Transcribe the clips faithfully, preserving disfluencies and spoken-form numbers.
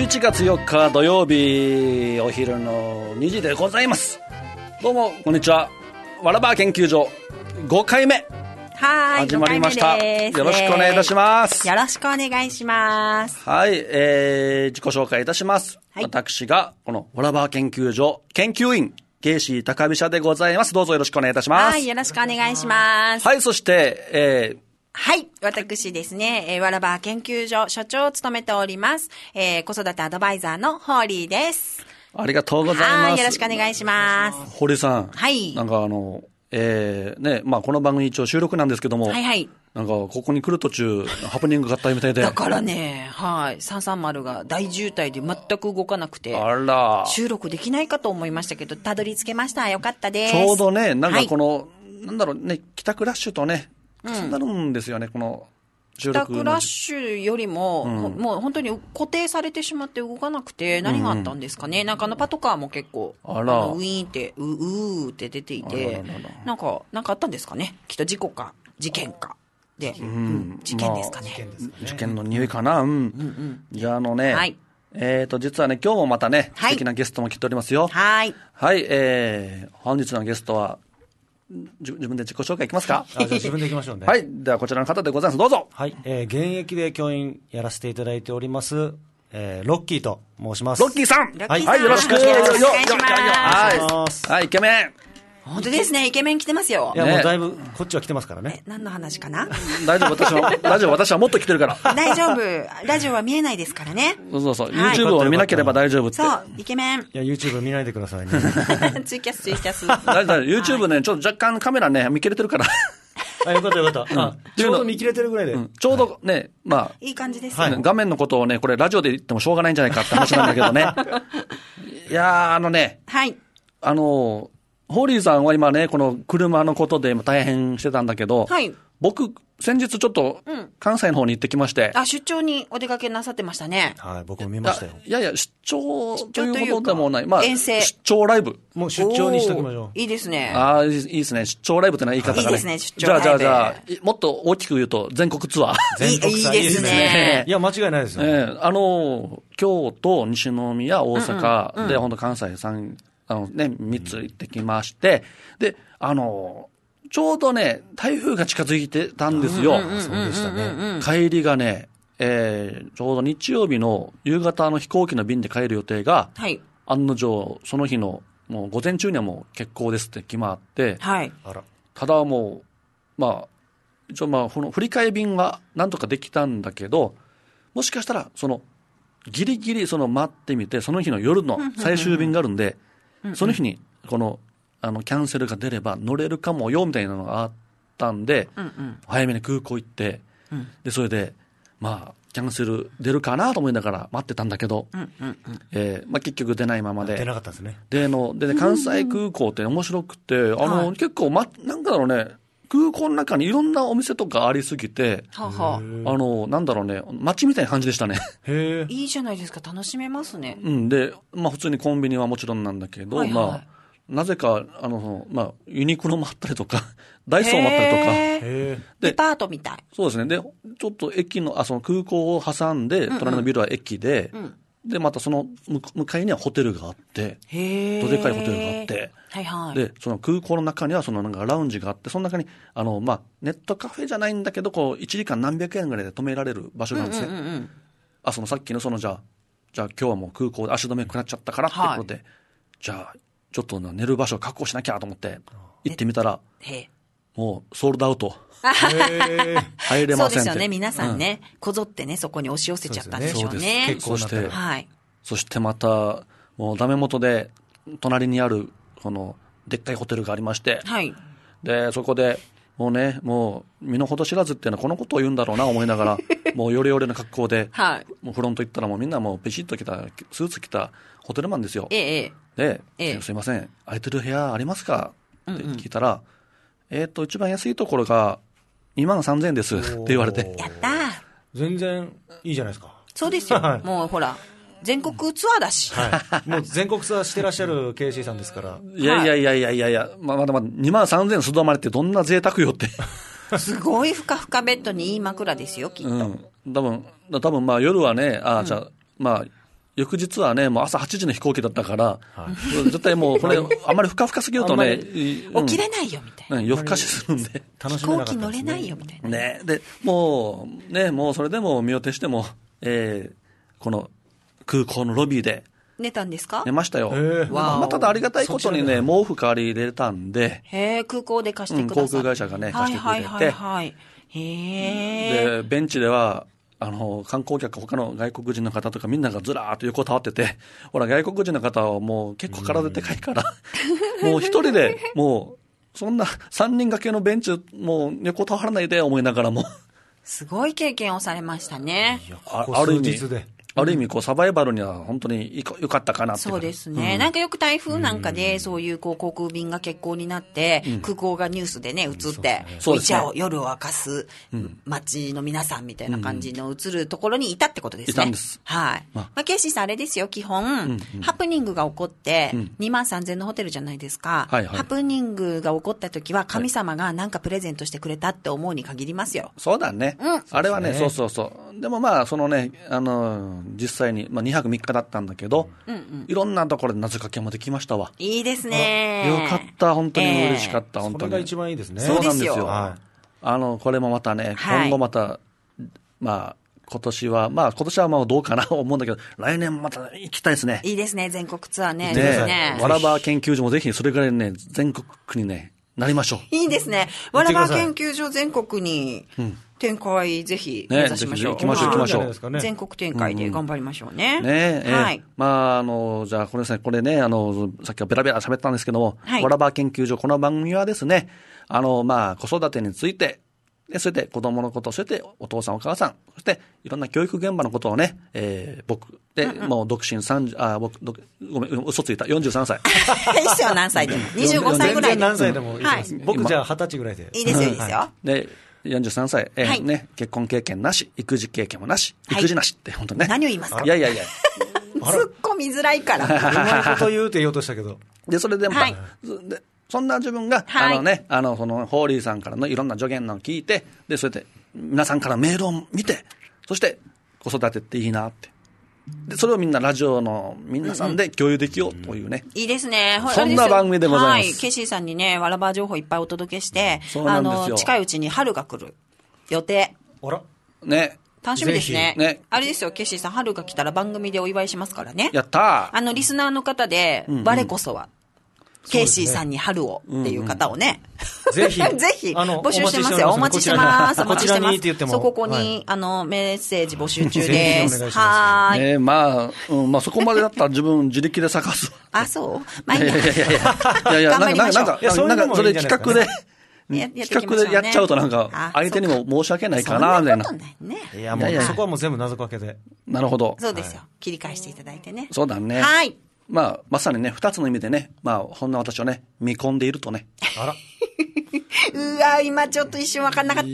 いちがつよっか土曜日お昼のにじでございます。どうもこんにちは。わらば研究所ごかいめはい始まりました。よろしくお願いいたします。 よろしくお願いします。 はい、えー、自己紹介いたします、はい、私がこのわらば研究所研究員ケイシー高飛車でございます。どうぞよろしくお願いいたします。 はい、よろしくお願いします。 はい、そして、えー、 はい。私ですね、えー、わらば研究所所長を務めております、えー、子育てアドバイザーのホーリーです。 ありがとうございます。 はい、よろしくお願いします。 ホーリーさん。 はい。 なんかあの、えー、ね、まあこの番組一応収録なんですけども。 はいはい。 なんかここに来る途中、ハプニングがあったみたいで。 だからね、はい。さんさんまるが大渋滞で全く動かなくて。 あら。 収録できないかと思いましたけど、たどり着けました。よかったです。 ちょうどね、なんかこの、はい、なんだろうね、帰宅ラッシュとね、重なるんですよね、うん、この。 帰宅ラッシュよりも、うん、もう本当に固定されてしまって動かなくて、何があったんですかね。うん、なんかあのパトカーも結構、 あらウィーンって、う、うーって出ていて、あらららなんか、なんかあったんですかね。きっと事故か、事件か。で、うん、事件ですかね。 まあ、事件の匂いかな。うん。うんうん、じゃああのね、はい、えっと、実はね、今日もまたね、素敵なゲストも来ておりますよ。 はい。 はい、えー、本日のゲストは、自分で自己紹介いきますか。 あ、じゃあ自分でいきましょうね。 はい。ではこちらの方でございます。どうぞ。 はい。えー、現役で教員やらせていただいております、えー、ロッキーと申します。 ロッキーさん。 はい。 はい、よろしくお願いします。はい。イケメン。 本当ですね。イケメン来てますよ。 いや、もうだいぶ、こっちは来てますからね。 え、何の話かな。 大丈夫、私は、大丈夫、私はもっと来てるから。 大丈夫。ラジオは見えないですからね。 そうそうそう。はい、YouTube を見なければ大丈夫って。 そう、イケメン。 いや、YouTube 見ないでくださいね。 ツイキャス、ツイキャス。 大丈夫、YouTube ね、ちょっと若干カメラね、見切れてるから。 あ、よかったよかった。うん、ちょうど見切れてるぐらいで。うん、 ちょうどね、まあ。 いい感じですね、 はい。画面のことをね、これラジオで言ってもしょうがないんじゃないかって話なんだけどね。いやー、あのね。 はい。 あの、ホーリーさんは今ね、この車のことで大変してたんだけど、 はい、 僕、先日ちょっと関西の方に行ってきまして、 うん、あ、出張にお出かけなさってましたね。 はい、僕も見ましたよ。 いやいや、出張ということでもない。まあ、 遠征。 出張ライブ。 もう出張にしときましょう。 いいですね。 ああ、いいですね。出張ライブってのは言い方がね。 いいですね、出張ライブ。 じゃあじゃあじゃあ、もっと大きく言うと全国ツアー。 全国ツアー。いいですね。 いや、間違いないですよ。 えー、あの、京都、西宮、大阪、うんうん、で、ほんと関西さん、あのね、みっつ行ってきまして、で、あの、ちょうどね、台風が近づいてたんですよ。 そうでしたね。 帰りがね、えー、ちょうど日曜日の夕方の飛行機の便で帰る予定が、 はい、 案の定、その日のもう午前中にはもう欠航ですって決まって、 はい、 ただもう、まあ、一応まあ、この振り替え便はなんとかできたんだけど、もしかしたら、その、ギリギリその待ってみて、その日の夜の最終便があるんで、その日に、この、あの、キャンセルが出れば乗れるかもよ、みたいなのがあったんで、 うんうん、 早めに空港行って、 うん、 で、それで、まあ、キャンセル出るかなと思いながら待ってたんだけど、 うんうんうん、 えー、まあ結局出ないままで。 出なかったですね。 で、の、で、ね、関西空港って面白くて、あの、はい、結構、ま、なんかだろうね、空港の中にいろんなお店とかありすぎて、 ははあの、なんだろうね、街みたいな感じでしたね。 へいいじゃないですか、楽しめますね。 うん、で、まあ普通にコンビニはもちろんなんだけど、はいはい、まあ、なぜか、あの、まあ、ユニクロもあったりとか、ダイソーもあったりとか。 へでデパートみたい。 そうですね。で、ちょっと駅の、あ、その空港を挟んで、隣のビルは駅で、うんうん、で、またその向かいにはホテルがあって、 へどでかいホテルがあって、 はいはい。 で、その空港の中には、そのなんかラウンジがあって、その中に、あの、まあ、ネットカフェじゃないんだけど、こう、いちじかん何百円ぐらいで泊められる場所なんですね。 うんうんうんうん、 あ、そのさっきのその、じゃあ、じゃあ今日はもう空港で足止めくなっちゃったからってことで、はい、じゃあ、ちょっと寝る場所を確保しなきゃと思って、行ってみたら、もうソールドアウト。入れませんって。 そうですよね、皆さんね、うん、こぞってね、そこに押し寄せちゃったんでしょうね。 そうです。そして、 はい、 そしてまた、もうダメ元で、隣にある、この、でっかいホテルがありまして、 はい、 で、そこで、もうね、もう、身の程知らずっていうのはこのことを言うんだろうな、思いながら、もうヨレヨレの格好で、 はい、 もうフロント行ったらもうみんなもうペシッと着た、スーツ着たホテルマンですよ。 ええ。 で、 ええ、 すいません、空いてる部屋ありますかって聞いたら、うんうん、えっと、一番安いところがにまんさんぜんえんですって言われて。 やったー。 全然いいじゃないですか。 そうですよ。もうほら、全国ツアーだし。 はい。もう全国ツアーしてらっしゃる ケーシー さんですから。 いやいやいやいやいやいや、まあ、まだまだにまんさんぜんえんすどまれってどんな贅沢よって。 すごいふかふかベッドにいい枕ですよ、きっと。 うん。多分、多分まあ夜はね、ああ、じゃあ、うん、まあ、 翌日はね、もう朝はちじの飛行機だったから、はい、絶対もうこれ、あんまりふかふかすぎるとね、 起きれないよみたいな。 夜更かしするんで。 楽しめなかったですね。飛行機乗れないよみたいな。 ね、で、もう、ね、もうそれでも身を挺しても、えー、この空港のロビーで、 寝たんですか？ 寝ましたよ。まあ、ただありがたいことにね、毛布代わり入れたんで、 へー、空港で貸してください、うん、 航空会社がね、貸してくれて、 はいはいはいはい、へー。で、ベンチでは、あの、観光客、他の外国人の方とかみんながずらーっと横たわってて、ほら、外国人の方はもう結構体でかいから、もう一人で、もう、そんなさんにん掛けのベンチ、もう横たわらないで思いながらも。 すごい経験をされましたね。 いや、ここ数日で。 ある意味こうサバイバルには本当に良かったかなって。 そうですね、うん、なんかよく台風なんかでそういうこう航空便が欠航になって、うん、空港がニュースでね映って、うん、一夜を夜を明かす街の皆さんみたいな感じの映るところにいたってことですね。 いたんです。 はい。まあ、まあ、ケイシーさんあれですよ、基本、うんうん、ハプニングが起こって、うん、にまんさんぜんのホテルじゃないですか、はいはい、ハプニングが起こった時は神様がなんかプレゼントしてくれたって思うに限りますよ。 そうだね、うん、あれはね、そうそうそう。でもまあそのね、あの実際に、まあにはくみっかだったんだけど、うんうん、いろんなところで謎かけもできましたわ。 いいですね。 よかった、本当に嬉しかった、えー、本当に。 それが一番いいですね。 そうなんですよ。 はい、 あのこれもまたね、はい、今後またまあ今年はまあ今年はまあどうかなと思うんだけど、来年また行きたいですね。 いいですね、全国ツアーね。 ね、ですね。わらば研究所もぜひそれぐらいね全国にねなりましょう。 いいですね。わらば研究所全国に。うん、展開ぜひ目指しましょう。 ね、行きましょう行きましょう。 全国展開で頑張りましょうね。 うん、ねえ、はい。まああのじゃあこれですね、これね、あのさっきはベラベラ喋ったんですけども、はい、わらば研究所、この番組はですね、あのまあ子育てについて、でそれで子供のこと、そしてお父さんお母さん、そしていろんな教育現場のことをね、えー、僕で、うんうん、もう独身さんじゅう、あ僕ごめん嘘ついたよんじゅうさんさい。 一緒は何歳でもにじゅうごさいぐらいで。 何歳でもいいです。はい、僕じゃあ二十歳ぐらいで。 いいですよいいですよ。はい、 でよんじゅうさんさい、えーはいね、結婚経験なし、育児経験もなし、育児なしって本当ね。 何を言いますか。 いやいやいや。 突っ込みづらいから。 うまいこと言うって言おうとしたけど。 でそれでまた、はい、でそんな自分が、はい、あのね、あのそのホーリーさんからのいろんな助言を聞いて、でそれで皆さんからメールを見て、そして子育てっていいなって。でそれをみんなラジオの皆さんで共有できようというね、 うんうん、いいですね。 そんな番組でございます。はい、 ケイシーさんにねわらば情報いっぱいお届けして、あの近いうちに春が来る予定。 あらね、 楽しみですね。 ね、 あれですよ、ケイシーさん春が来たら番組でお祝いしますからね。 やったー。 あのリスナーの方で、うんうん、我こそはケイシーさんに春をっていう方をね、 うんうん、ぜひぜひ募集してますよ。お待ちしてます。お待ちしてます。そう、ここに、はい、あのメッセージ募集中です。はい。 ね、まあ、うん、まあそこまでだったら自分自力で探す。 あ、そう。まあいいや。 いやいやいやいやいや、なんかなんかなんかそれ企画で。企画でやっちゃうとなんか相手にも申し訳ないかなみたいな。 いやもうそこはもう全部謎かけで。 なるほど。 そうですよ。切り返していただいてね。 そうだね。 はい。 まあ、まさにね、二つの意味でね、まあ、ほんな私をね、見込んでいるとね。 あら。 うわ、今ちょっと一瞬分かんなかった。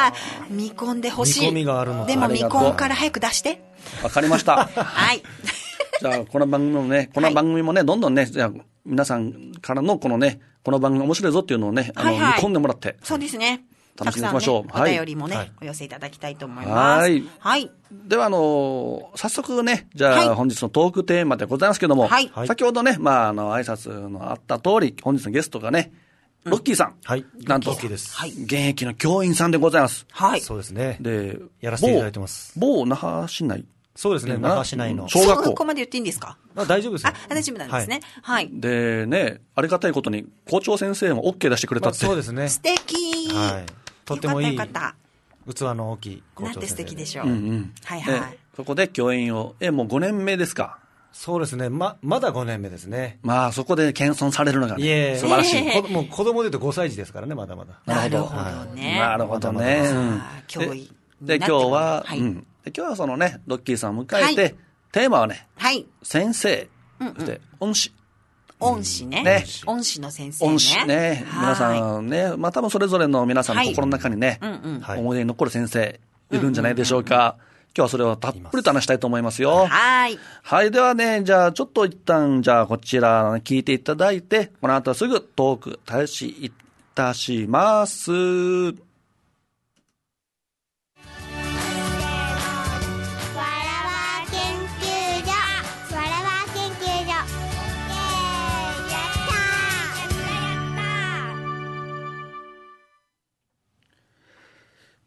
見込んでほしい。 見込みがあるの。 でも見込んから早く出して。 わかりました。 はい。 じゃあ、この番組もね、この番組もね、どんどんね、じゃあ、皆さんからのこのね、この番組面白いぞっていうのをね、あの、はいはい、見込んでもらって。 そうですね。 楽しんでいきましょう。 たくさんね、お便りもね、はい、お寄せいただきたいと思います。 はい。 はい。 では、あのー、早速ね、じゃあ、はい、本日のトークテーマでございますけども、はい、先ほどね、まあ、あの、挨拶のあった通り、本日のゲストがね、ロッキーさん。 はい。 なんと、 です。 はい。現役の教員さんでございます。 はい。 そうですね。 で、 やらせていただいてます。 某那覇市内。 そうですね、那覇市内の。 小学校。 そこまで言っていいんですか？ あ、大丈夫ですよ。 あ、大丈夫なんですね。はい。 でね、ありがたいことに、校長先生も OK 出してくれたって。 そうですね。 素敵。 はい。とってもいい。 よかったよかった。器の大きい校長先生。 なんて素敵でしょう。 うんうん。 はいはい。 そこで教員を、え、もうごねんめですか？ そうですね。ま、まだごねんめですね。 まあ、そこで謙遜されるのがね、素晴らしい。 もう子供で言うとごさい児ですからね、まだまだ。 なるほどね。 なるほどね。 教員。 で、今日は、うん。今日はそのね、ロッキーさんを迎えて、テーマはね、 はい、 先生、そして恩師。 恩師ね。ね。恩師の先生ね。 恩師ね。皆さんね、まあ多分それぞれの皆さんの心の中にね、思い出に残る先生いるんじゃないでしょうか。今日はそれをたっぷりと話したいと思いますよ。 はい。 はい。ではね、じゃあちょっと一旦、じゃあこちら聞いていただいて、この後すぐトーク開始いたします。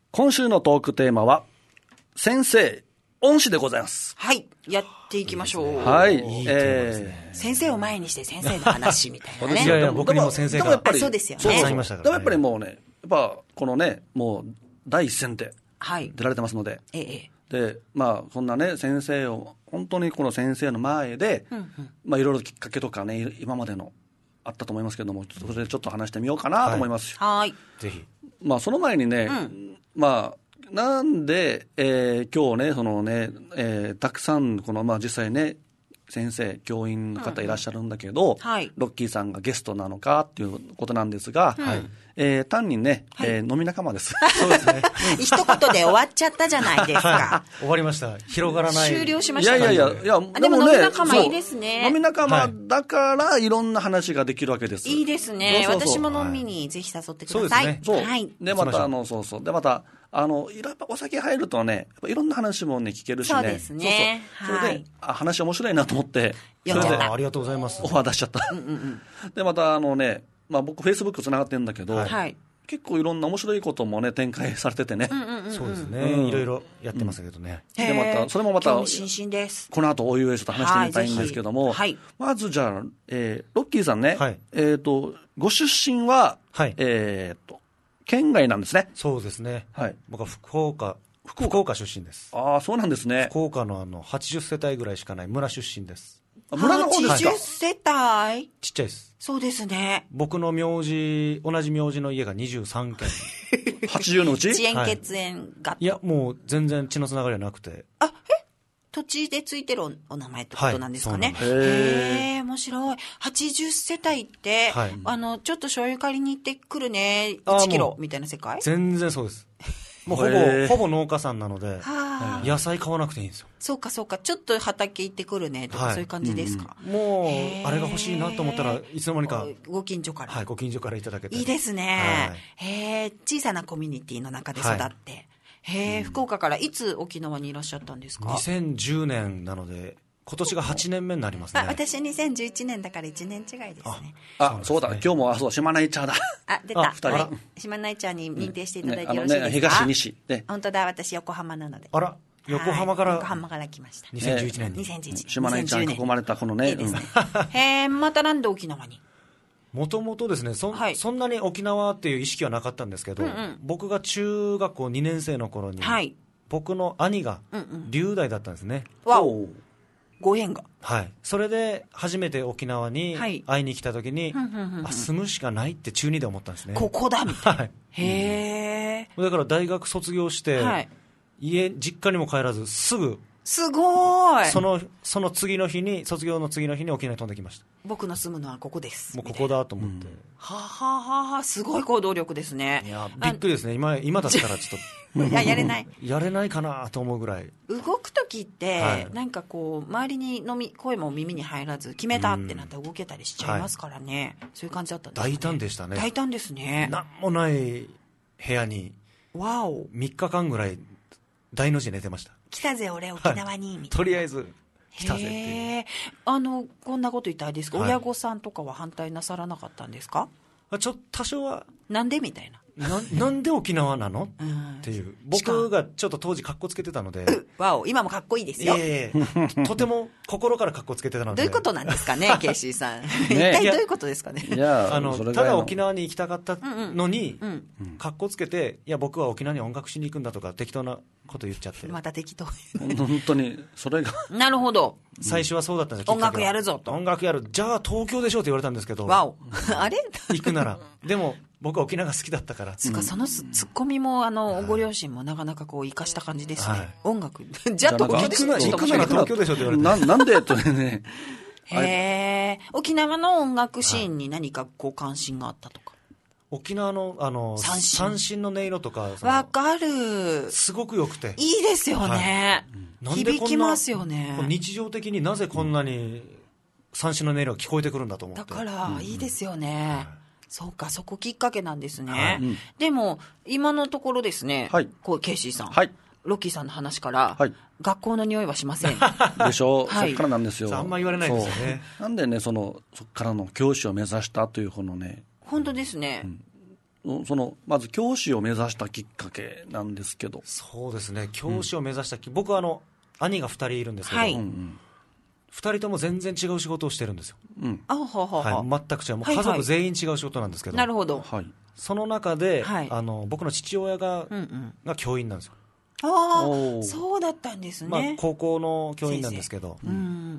今週のトークテーマは先生恩師でございます。 はい、やっていきましょう。 はい、 いいテーマですね。 えー、先生を前にして先生の話みたいなね。 いやいや、僕にも先生が。 でもやっぱりそうですよね。 そうそうありましたからね。 でもやっぱりもうね、やっぱこのね、もう第一線で出られてますので、 ええ、 でまあそんなね先生を本当にこの先生の前で、うんうん、まあいろいろきっかけとかね今までのあったと思いますけども、それでちょっと話してみようかなと思います。 はい。 ぜひ。 まあその前にね、うん、まあなんで、えー、今日ね、そのね、えー、たくさん、この、まあ実際ね、先生、教員の方いらっしゃるんだけど、うんはい、ロッキーさんがゲストなのかっていうことなんですが、はい、えー、単にね、はい、えー、飲み仲間です。 そうですね。 一言で終わっちゃったじゃないですか。 はい、終わりました。広がらない。 終了しました。 いやいやいや、いやでもね、飲み仲間いいですね。 飲み仲間だからいろんな話ができるわけです。 いいですね。そうそうそう、私も飲みにぜひ誘ってください。はい、 そうですね。そう。 はい、 で、また、あの、そうそう。で、また、あのいろいろお酒入るとね、やっぱいろんな話もね聞けるしね。 そうですね。 そうそう。それで、はい、あ話面白いなと思って読んじゃった。 ありがとうございます。 オファー出しちゃった。うんうんうん、でまたあのね、まあ僕フェイスブックつながってるんだけど、はい、結構いろんな面白いこともね展開されててね。 うんうんうんうん、 そうですね。うん、いろいろやってますけどね。 うん、 でまたそれもまた興味津々です。 この後おいおいちょっと話してみたいんですけども、 はい、 まずじゃあ、えー、ロッキーさんね、 はい、 えっ、ー、とご出身は、はい、えっ、ー、と県外なんですね。 そうですね。 はい。 僕は福岡、福岡、福岡出身です。 ああ、そうなんですね。 福岡のあの、はちじゅっせたいぐらいしかない村出身です。 村の方ですか？ はちじゅっせたい？ ちっちゃいです。 そうですね。 僕の名字、同じ名字の家がにじゅうさんけん。 はちじゅうのうち？ 血縁血縁が、はい。 いや、もう全然血のつながりはなくて。 あ、え土地でついてる お, お名前ってことなんですかね。はい、へえ、面白い。はちじゅっせたいって、はい、あの、ちょっと醤油借りに行ってくるね、いちキロみたいな世界？ 全然そうです。もうほぼ、ほぼ農家さんなので、野菜買わなくていいんですよ。 そうかそうか。ちょっと畑行ってくるねとか、はい、そういう感じですか。 うん、もう、あれが欲しいなと思ったらいつの間にか。 ご近所から。 はい、ご近所からいただけて。 いいですね。はい、へえ、小さなコミュニティの中で育って。はい、へえ、うん、福岡からいつ沖縄にいらっしゃったんですか？ にせんじゅうねんなので、今年がはちねんめになりますね。 あ、私にせんじゅういちねんだからいちねん違いですね。 あ、そうだ、今日も、あ、そう、島内茶だ。 あ、出た。二人。島内茶に認定していただいてよろしいですか？ね、 東西。 ね、本当だ、私横浜なので。 あら、横浜から。 横浜から来ました。 にせんじゅういちねんに。 にせんじゅういちねん。 島内茶に囲まれたこのね。 いいですね。へえ、またなんで沖縄に？ もともとですね、そ、はい、そんなに沖縄っていう意識はなかったんですけど、うんうん、僕が中学校にねん生の頃に、はい、僕の兄が留大だったんですね。 うんうん、わお。ご縁が。 はい。それで初めて沖縄に会いに来た時に、はい、あ、住むしかないって中にで思ったんですね。 ここだみたいな。はい、へえ、 うん。だから大学卒業して、はい、家、実家にも帰らずすぐ、 すごい。 その、その次の日に、卒業の次の日に沖縄に飛んできました。 僕の住むのはここです。 もうここだと思って。うん、 はははは、すごい行動力ですね。 いや、びっくりですね。今、今だったらちょっと。 いや、やれない。 やれないかなと思うぐらい。 動くときって、はい、なんかこう、周りに飲み、声も耳に入らず、決めたってなったら動けたりしちゃいますからね。はい、そういう感じだったんですね。 大胆でしたね。 大胆ですね。 なんもない部屋に、 わお。 みっかかんぐらい、大の字寝てました。 来たぜ俺沖縄に、はい、みたいな。 とりあえず来たぜっていう。 あのこんなこと言ったらあれですか、はい、親御さんとかは反対なさらなかったんですか？ ちょっと多少は。 なんでみたいな。 な, なんで沖縄なの、うん、っていう。僕がちょっと当時カッコつけてたので。 わお、今もかっこいいですよ。 ええとても心からカッコつけてたので。 どういうことなんですかね、ケイシーさん。一体どういうことですかね。 いや、 あのただ沖縄に行きたかったのに、うんうん、カッコつけて、いや僕は沖縄に音楽しに行くんだとか適当なこと言っちゃって。 また適当。 本当にそれが。 なるほど。 最初はそうだったんですよ。 音楽やるぞと。 音楽やる。じゃあ東京でしょって言われたんですけど。 わお。あれ？ 行くなら。でも。僕は沖縄が好きだったから。 つかそのツッコミもあのご両親もなかなかこう生かした感じですね。はい、音楽じゃあ東京でしょ。 行くなら東京でしょって言われて。 ななんでとね。 へえ。沖縄の音楽シーンに何かこう関心があったとか。 沖縄のあの三振、三振の音色とか。 わかる。 すごく良くて。 いいですよね。はい、響きますよね。 日常的になぜこんなに三振の音色が聞こえてくるんだと思って。 だからいいですよね。うん、そうか、そこきっかけなんですね。はい、でも、今のところですね、はい、こうケイシーさん、はい、ロッキーさんの話から、はい、学校の匂いはしません。 でしょう、はい、そっからなんですよ。 あんま言われないですよね。 なんでね、その、そっからの教師を目指したというこのね。 本当ですね。うん、 そのまず教師を目指したきっかけなんですけど。 そうですね、教師を目指したき、うん、僕はあの兄がふたりいるんですけど、はい、ふたりとも全然違う仕事をしてるんですよ、うんあははははい、全く違う、もう家族全員違う仕事なんですけど、 はいはい、なるほど、 はい、その中で、はい、あの僕の父親が、うんうん、が教員なんですよ。 ああ、そうだったんですね。 まあ、高校の教員なんですけど、うん、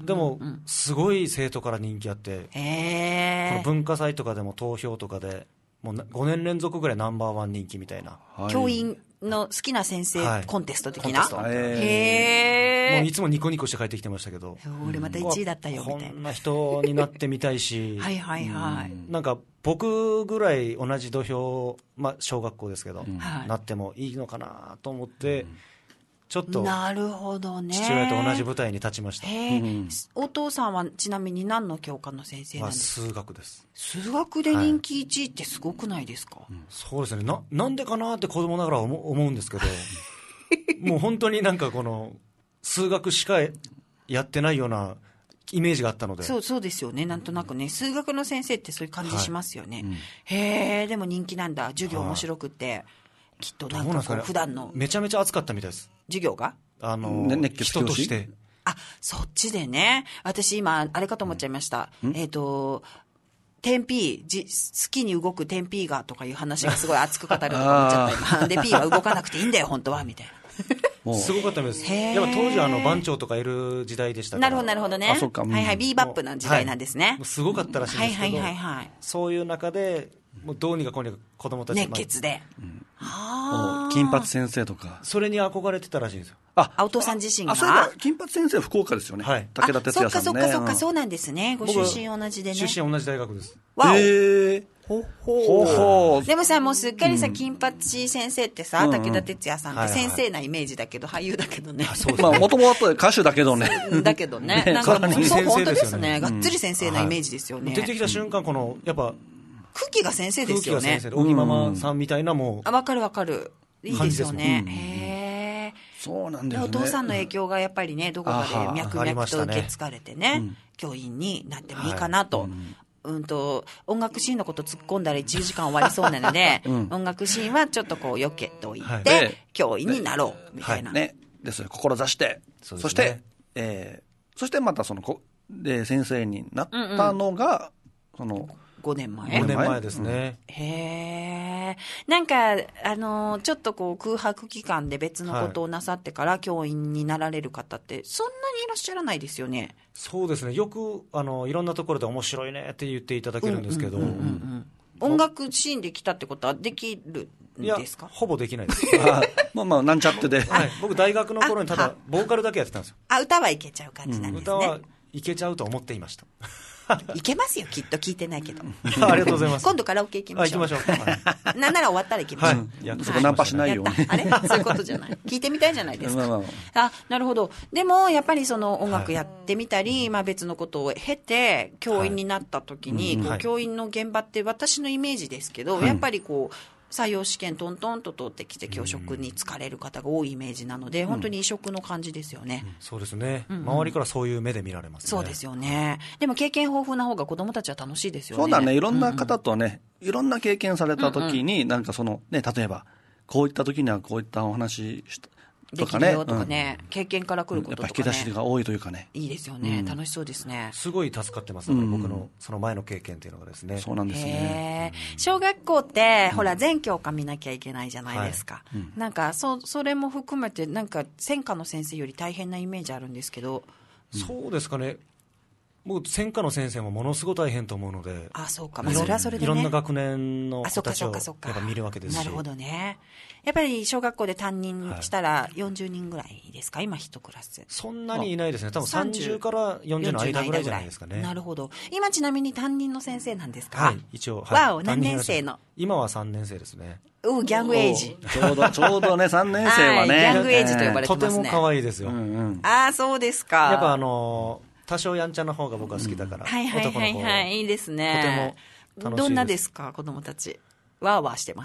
でも、うんうん、すごい生徒から人気あって、へこの文化祭とかでも投票とかでもうごねん連続ぐらいナンバーワン人気みたいな、 はい、教員の好きな先生コンテスト的な、 はい、へえ、もういつもニコニコして帰ってきてましたけど、 俺またいちいだったよみたいな、 こんな人になってみたいしはいはいはい、 なんか僕ぐらい同じ土俵、まあ、小学校ですけど、うん、なってもいいのかなと思って、うん、ちょっとなるほどね、 父親と同じ舞台に立ちました。 へ、うん、お父さんはちなみに何の教科の先生なんですか？ 数学です。 数学で人気いちいってすごくないですか？はい、 うん、そうですね、 な, なんでかなって子供ながら思思うんですけどもう本当になんかこの数学しかやってないようなイメージがあったので。 そうそうですよね、なんとなくね、数学の先生ってそういう感じしますよね、はい、うん、へえ、でも人気なんだ、授業面白くて、はい、きっとなんかこう普段のめちゃめちゃ熱かったみたいです、 授業が、 あの、ね、人として。 あ、そっちでね、私今あれかと思っちゃいました、うん、えっ、ー、と点 P じ好きに動く点 P がとかいう話がすごい熱く語るとか思っちゃった今で P は動かなくていいんだよ本当はみたいなすごかったです。やっぱ当時はあの番長とかいる時代でしたから。 なるほどなるほどね。あ、そうか、うん、はいはい、ビーバップな時代なんですね。 はい、すごかったらしいんですけど、 はいはいはいはい、 そういう中でもうどうにかこうにか子供たち熱血で、うん、 は金髪先生とかそれに憧れてたらしいんですよ。 あ、お父さん自身が。 あ、それが金髪先生福岡ですよね。はい、武田鉄矢さんね。 そっかそっかそっか、そうなんですね。ご出身同じでね。 出身同じ大学です。 わお。 へー。 ほほほでもさ、もうすっかりさ、うん、金髪先生ってさ、武田鉄矢さんって先生なイメージだけど、俳優だけどね。 まあもともと歌手だけどね。 だけどね。なんかもうそう本当ですね。がっつり先生なイメージですよね。 出てきた瞬間このやっぱ空気が先生ですよね。 空気が先生で、小木ママさんみたいなもう。 あ、わかるわかる。いいですよね。へえ。 そうなんですね。 お父さんの影響がやっぱりね、どこかで脈々と受け継がれてね、教員になってもいいかなと。うんと音楽シーンのこと突っ込んだらいちじかん終わりそうなので、うん、音楽シーンはちょっとこう避けといて、はい、教員になろうみたいな、 はい、ね、でそれ志して、そ, ね、そして、えー、そしてまたそのこで先生になったのが、うんうん、そのごねんまえごねんまえですね、 うん、へえ。なんかあのちょっとこう空白期間で別のことをなさってから教員になられる方ってそんなにいらっしゃらないですよね。 そうですね、よくあのいろんなところで面白いねって言っていただけるんですけど、 音楽シーンで来たってことはできるんですか？ いや、ほぼできないですまあまあなんちゃってで、 はい、僕大学の頃にただボーカルだけやってたんですよ。 あ、歌はいけちゃう感じなんですね、 うん、歌はいけちゃうと思っていましたいけますよ、きっと。聞いてないけどありがとうございます。 今度カラオケ行きましょう。 行きましょう、はい、 なんなら終わったら行きましょう、 はい、そこナンパしないように、 あれそういうことじゃない聞いてみたいじゃないですか、まあまあ、あ、なるほど。でもやっぱりその音楽やってみたり、はい、まあ、別のことを経て教員になった時に、はい、こう教員の現場って私のイメージですけど、はい、やっぱりこう採用試験トントンと通ってきて教職に就かれる方が多いイメージなので、うん、本当に異色の感じですよね、 うん、そうですね、うんうん、周りからそういう目で見られますね。 そうですよね。でも経験豊富な方が子どもたちは楽しいですよね。 そうだね、いろんな方とね、うんうん、いろんな経験された時に、うんうん、なんかそのね、例えばこういった時にはこういったお話しとかね、 できるよとかね、うん、経験から来ることとかね、 やっぱ引き出しが多いというかね、 いいですよね、うん、楽しそうですね。 すごい助かってます、だから僕のその前の経験っていうのがですね、 そうなんですね。 小学校って、うん、ほら全教科見なきゃいけないじゃないですか、はい、うん、なんか そ, それも含めてなんか専科の先生より大変なイメージあるんですけど、 うん、そうですかね。僕専科の先生もものすごい大変と思うので、 あ、そうか、まあ、それはそれでね、 いろんな学年の子たちをやっぱ見るわけですし。 なるほどね。やっぱり小学校で担任したらよんじゅうにんぐらいですか、今一クラス。 そんなにいないですね。多分さんじゅうからよんじゅうの間ぐらいじゃないですかね。 なるほど。今ちなみに担任の先生なんですか？ はい、一応、はい、 わお、何年生の？ 今はさんねん生ですね。 うギャングエイジ。 ちょうどちょうどね、さんねん生はね、 ギャングエイジと呼ばれてますね。 とても可愛いですよ、うんうん、 ああ、そうですか。 やっぱあのー多少やんちゃな方が僕は好きだから、うん、 はいはいはいはい、いいですね。 とても楽しいです。 どんなですか、子供たち。ワーワーしてますか？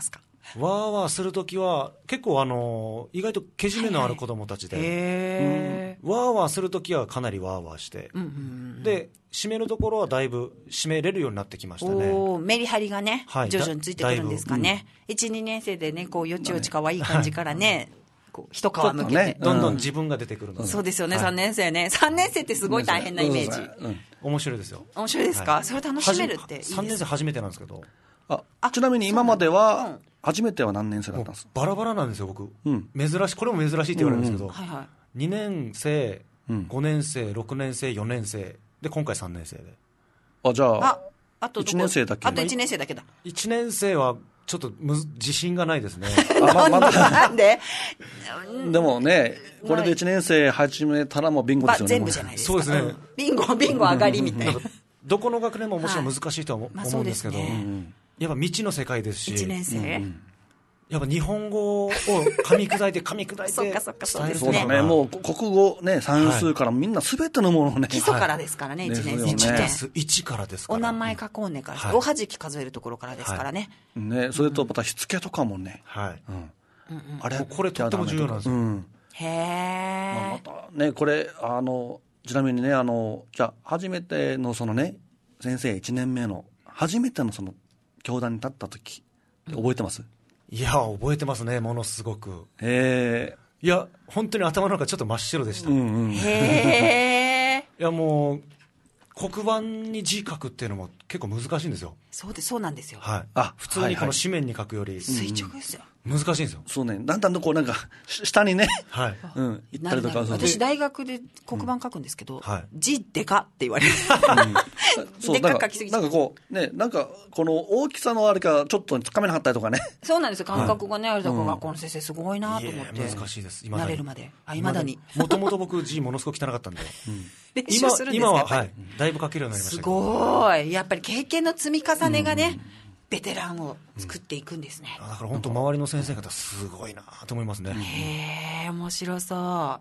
わーわーするときは結構あの意外とけじめのある子供たちで、 はいはい、へー、うん、わーわーするときはかなりわーわーして、うんうんうん、で締めるところはだいぶ締めれるようになってきましたね。 おメリハリがね、はい、徐々についてくるんですかね。いち、にねん生でねこうよちよちかわいい感じからね、こう一皮むけて、ね、 どんどん自分が出てくるので、 うん、そうですよね、はい、さんねん生ね。さんねん生ってすごい大変なイメージ、 うん、面白いですよ。 面白いですか、はい、それ楽しめるっていいです。 さんねん生初めてなんですけど、 ああちなみに今までは初めては何年生だったんですか。 バラバラなんですよ僕、うん、珍しい、これも珍しいって言われるんですけど、うんうんはいはい、にねん生、ごねん生、ろくねん生、よねん生で今回さんねん生で、 あじゃあああといちねん生だけ、あといちねん生だけだ。 いちねん生はちょっとむ自信がないですね。 あ、まま、なんででもね、これでいちねん生始めたらもうビンゴですよね。 全部じゃないですか。 そうですね、うん、 ビンゴビンゴ上がりみたいな。 どこの学年ももちろん難しいとは思うんですけど、 まあね、 やっぱ未知の世界ですし、 いちねん生、うんうん、 やっぱ日本語を噛み砕いて噛み砕いてそうかそうかそうですね。そうですね。もう国語ね、算数からみんなすべてのものをね、 基礎からですからね、いちねん生いちです。いちからですから。 お名前書こうねから、はい、おはじき数えるところからですからね。 はい、ね、それとまたしつけとかもね。 はい。うんうんうん、 あれこれとっても重要なんですよ。うん、 へえ、 まあ、またねこれあのちなみにねあのじゃあ初めてのそのね先生いちねんめの初めてのその教壇に立った時覚えてます？ いや覚えてますね、ものすごく。 へえ。 いや本当に頭の中ちょっと真っ白でした。うんうん、 へえ。 いやもう黒板に字書くっていうのも結構難しいんですよ。 そうでそうなんですよ。 はい。あ普通にこの紙面に書くより、はいはい、 垂直ですよ。 難しいんですよ。 そうね、だんだんとこうなんか下にね、 はい、 うん、行ったりとか。 私大学で黒板書くんですけど、うんはい、字でかって言われる。 うん、でっかく書きすぎちゃう。なんかこうね、なんかこの大きさのあれかちょっとつかめなかったりとかね。 そうなんですよ、感覚がね、はい、あれだから学校の先生すごいなと思って。 難しいです。 慣れるまで。あ、未だに。 もともと僕字ものすごく汚かったんで。うん、 練習するんですか。 今ははい、だいぶ書けるようになりましたけど。 すごい。やっぱり経験の積み重ねがね。うんベテランを作っていくんですね、 うん、だから本当周りの先生方すごいなと思いますね。 へえ面白そう。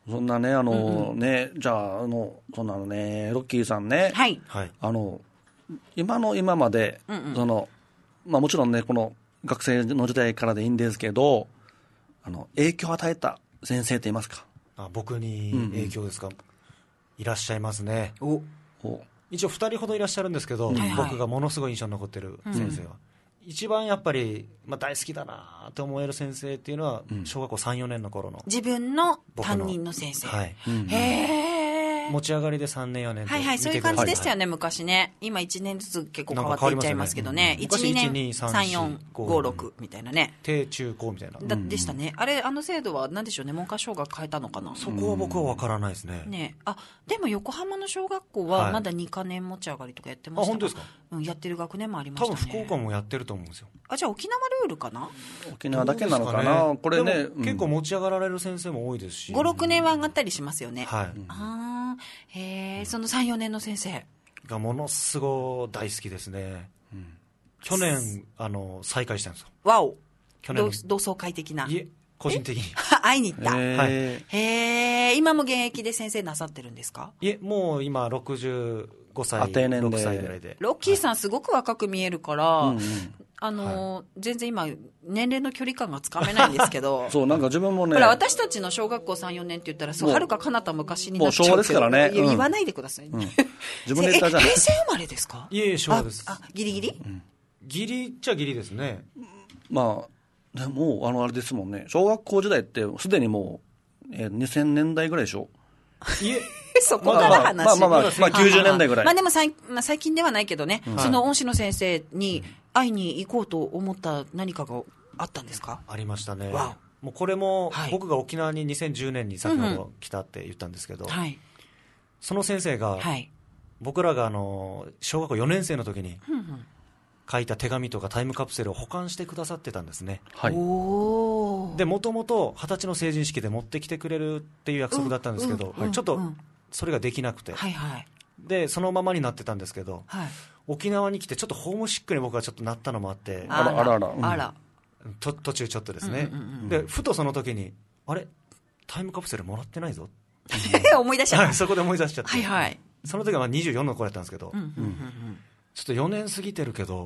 そんなねあの、うんうん、ねじゃああのそんなのねロッキーさんね、 はい、 あの今の今まで、うんうんそのまあ、もちろんねこの学生の時代からでいいんですけどあの影響を与えた先生っていますか？ あ僕に影響ですか、うんうん、いらっしゃいますね。 おお一応ふたりほどいらっしゃるんですけど、うん、僕がものすごい印象に残ってる先生は、うん、一番やっぱり、まあ、大好きだなと思える先生っていうのは、うん、小学校さん、よねんの頃の自分の担任の先生、 はいうん、 へー持ち上がりでさんねんよねんとはいはいそういう感じでしたよね、はい、昔ね。今いちねんずつ結構変わっていっちゃいますけどね、いち、にねんさん、よん、ご、ろくみたいなね、 低中高みたいなだでしたね。あれあの制度は何でしょうね、文科省が変えたのかな。 そこは僕は分からないですね。 ねあでも横浜の小学校はまだにかねん持ち上がりとかやってました、 はい、あ本当ですか。 うん、やってる学年もありましたね。 多分福岡もやってると思うんですよ。 あじゃあ沖縄ルールかな。 沖縄だけなのかな、ね、これね、 うん、結構持ち上がられる先生も多いですしご、ろくねんは上がったりしますよね、 はい、 あへえ、そのさん、よねんの先生がものすごい大好きですね、うん、去年あの再会したんですよ。 わお去年同窓会的な。 いえ個人的に会いに行った。 へー、 はい、へー今も現役で先生なさってるんですか。 いえもう今ろくじゅうごさい定年でろくさいぐらいで。 ロッキーさんすごく若く見えるから、はい、あの、はい、全然今年齢の距離感がつかめないんですけどそうなんか自分もねほら私たちの小学校さん、よねんって言ったらそうはるか彼方昔になっちゃうけどもう昭和ですからね、 いや言わないでくださいね、うん、 自分で言ったじゃない。 平成生まれですか。 いえいえ昭和です。 ああギリギリ、 うん、ギリっちゃギリですね。 まあでもあのあれですもんね、小学校時代ってすでにもう、えー、にせんねんだいぐらいでしょ。 いえそこから話、 まあまあまあ、まあ、まあ、きゅうじゅうねんだいぐらい。 まあでも最、まあ、最近ではないけどね、うん、その恩師の先生に会いに行こうと思った何かがあったんですか。 ありましたね。もうこれも僕が沖縄ににせんじゅうねんに先ほど来たって言ったんですけど、 はい、 その先生が、はい、僕らがあの小学校よねん生の時に、うんうん書いた手紙とかタイムカプセルを保管してくださってたんですね、 はい、 でもともと二十歳の成人式で持ってきてくれるっていう約束だったんですけど、うんうん、ちょっとそれができなくて、 はいはい、 でそのままになってたんですけど、はい、沖縄に来てちょっとホームシックに僕はちょっとなったのもあってあらあらあら、うん、あらと途中ちょっとですね、うんうんうん、でふとその時にあれタイムカプセルもらってないぞ思い出しちゃった、 はい、そこで思い出しちゃって、 はいはい、 その時はまあにじゅうよんの頃やったんですけど、 うんうんうんうん、 ちょっとよねん過ぎてるけど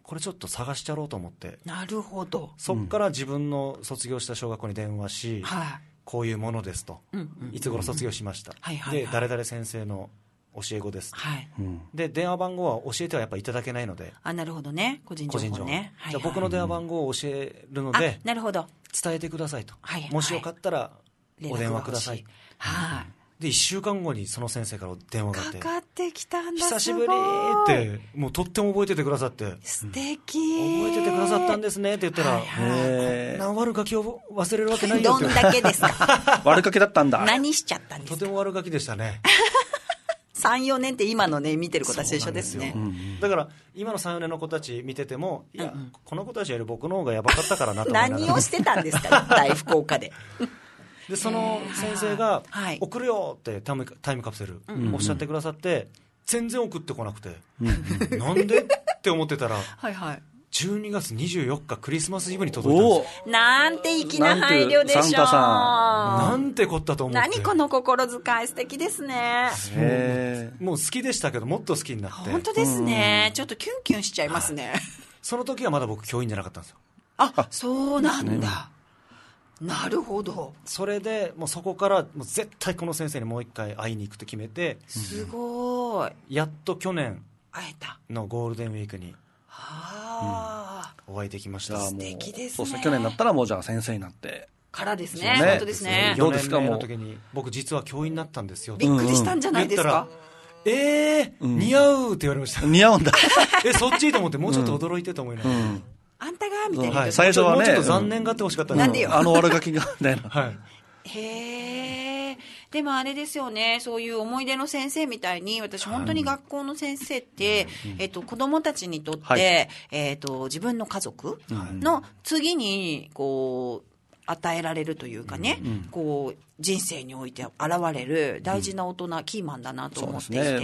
これちょっと探しちゃろうと思って。 なるほど。 そっから自分の卒業した小学校に電話し、うん、 はい、 こういうものですと、うんうんうん、いつ頃卒業しました、はいはいはい、で誰々先生の教え子です、はい、で電話番号は教えてはやっぱりいただけないので。 あ、なるほどね、個人情報ね、 じゃあ僕の電話番号を教えるので、 うん、なるほど、 伝えてくださいと、 はいはい、 もしよかったらお電話ください、 はい、 でいっしゅうかんごにその先生から電話があって、 かかってきたんだ、 久しぶりってもうとっても覚えててくださって、 素敵、 覚えててくださったんですねって言ったら、はいはい、こんな悪ガキを忘れるわけないよって。 どんだけですか悪ガキだったんだ。 何しちゃったんですか。 とても悪ガキでしたねさん、よねんって今のね見てる子たちと一緒ですね。 うんうん、だから今のさん、よねんの子たち見てても、いや、うんうん、この子たちより僕の方がやばかったからなと思いながら何をしてたんですか大福岡ででその先生が送るよってタイム、タイムカプセルおっしゃってくださって、全然送ってこなくて、なんでって思ってたら、はいはい、じゅうにがつにじゅうよっかクリスマスイブに届いたんですよ。 なんて粋な配慮でしょう。サンタさんなんてこったと思って。 何この心遣い、素敵ですね。 へもう好きでしたけどもっと好きになって。 本当ですね、ちょっとキュンキュンしちゃいますね、はい、 その時はまだ僕教員じゃなかったんですよ。 あ、そうなんだ、なるほど。 それでもうそこからもう絶対この先生にもう一回会いに行くと決めて、 すごい、 やっと去年会えたのゴールデンウィークには、 うん、お会いできました。 素敵ですね。 そうそう去年だったらもうじゃあ先生になってからですね。本当ですね。 どうですか。もうよねんめの時に僕実は教員になったんですよ。 びっくりしたんじゃないですか。 うんうん、えー、うん、似合うって言われました。 似合うんだえそっちと思ってもうちょっと驚いてと思いながら、うんうん、 あんたがみたいな、 はい、最初はねもうちょっと残念がってほしかったんです、 なんでよあの悪ガキがみたいな、 はい、 へえ。でもあれですよね、そういう思い出の先生みたいに、私本当に学校の先生って、はい、えっと、子どもたちにとって、はい、えっと、自分の家族の次にこう与えられるというかね、うん、こう人生において現れる大事な大人、うん、キーマンだなと思っていて、はい、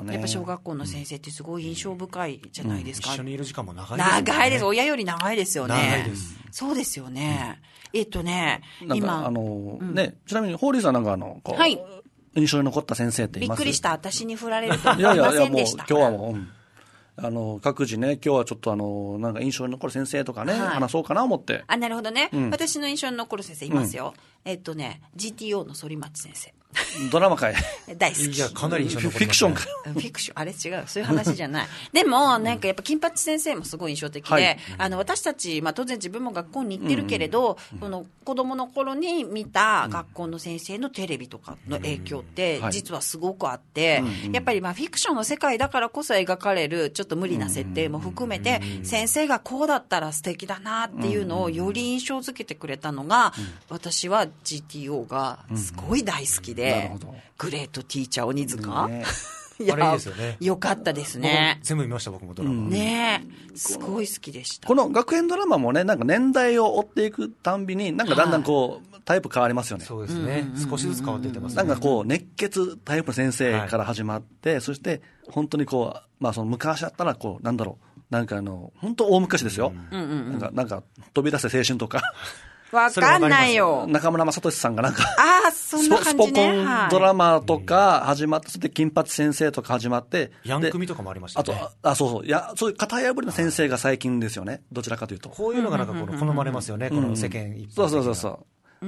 やっぱ小学校の先生ってすごい印象深いじゃないですか、 うん、一緒にいる時間も長いですよね。 長いです、親より長いですよね。 長いです。 そうですよね、うん、えっとね今あの、うん、ね、ちなみにホーリーさんなんかあのこう、はい、印象に残った先生っています？ びっくりした、私に振られると思いませんでした。 いやいやいや、もう今日はもう、うん、あの各自ね、今日はちょっとあのなんか印象に残る先生とかね、はい、話そうかな思って。 あ、なるほどね、うん、私の印象に残る先生いますよ、うん、えっとね ジーティーオー の反町先生ドラマ界大好き。 いやかなり印象に残ります、ね、 フィクションかフィクション、あれ違う、そういう話じゃないでもなんかやっぱ金八先生もすごい印象的で、はい、あの私たち、まあ、当然自分も学校に行ってるけれど、うん、その子供の頃に見た学校の先生のテレビとかの影響って実はすごくあって、うん、やっぱりまあフィクションの世界だからこそ描かれるちょっと無理な設定も含めて、先生がこうだったら素敵だなっていうのをより印象づけてくれたのが、私は ジーティーオー がすごい大好きで、なるほど、グレートティーチャー鬼塚、ね、いやあれいいですよね。 よかったですね。 全部見ました、僕もドラマ、うん、 ねすごい好きでした。 この学園ドラマもね、なんか年代を追っていくたんびになんかだんだんこう、はい、タイプ変わりますよね。 そうですね、うん、少しずつ変わっていってますね。 なんかこう熱血タイプの先生から始まって、はい、そして本当にこう、まあ、その昔だったらこうなんだろう、なんかあの本当大昔ですよ、うんうんうん、なんかなんか飛び出せ青春とかわかんないよ。 中村雅俊さんがなんかあそんな感じね、 スポ、スポコンドラマとか始まって、それで金八先生とか始まって、 ヤン組とかもありましたね。 あとあそうそういや、そういう型破りの先生が最近ですよね、どちらかというと。 こういうのがなんかこの好まれますよね、うんうんうん、この世間一般的な、 そうそうそうそう、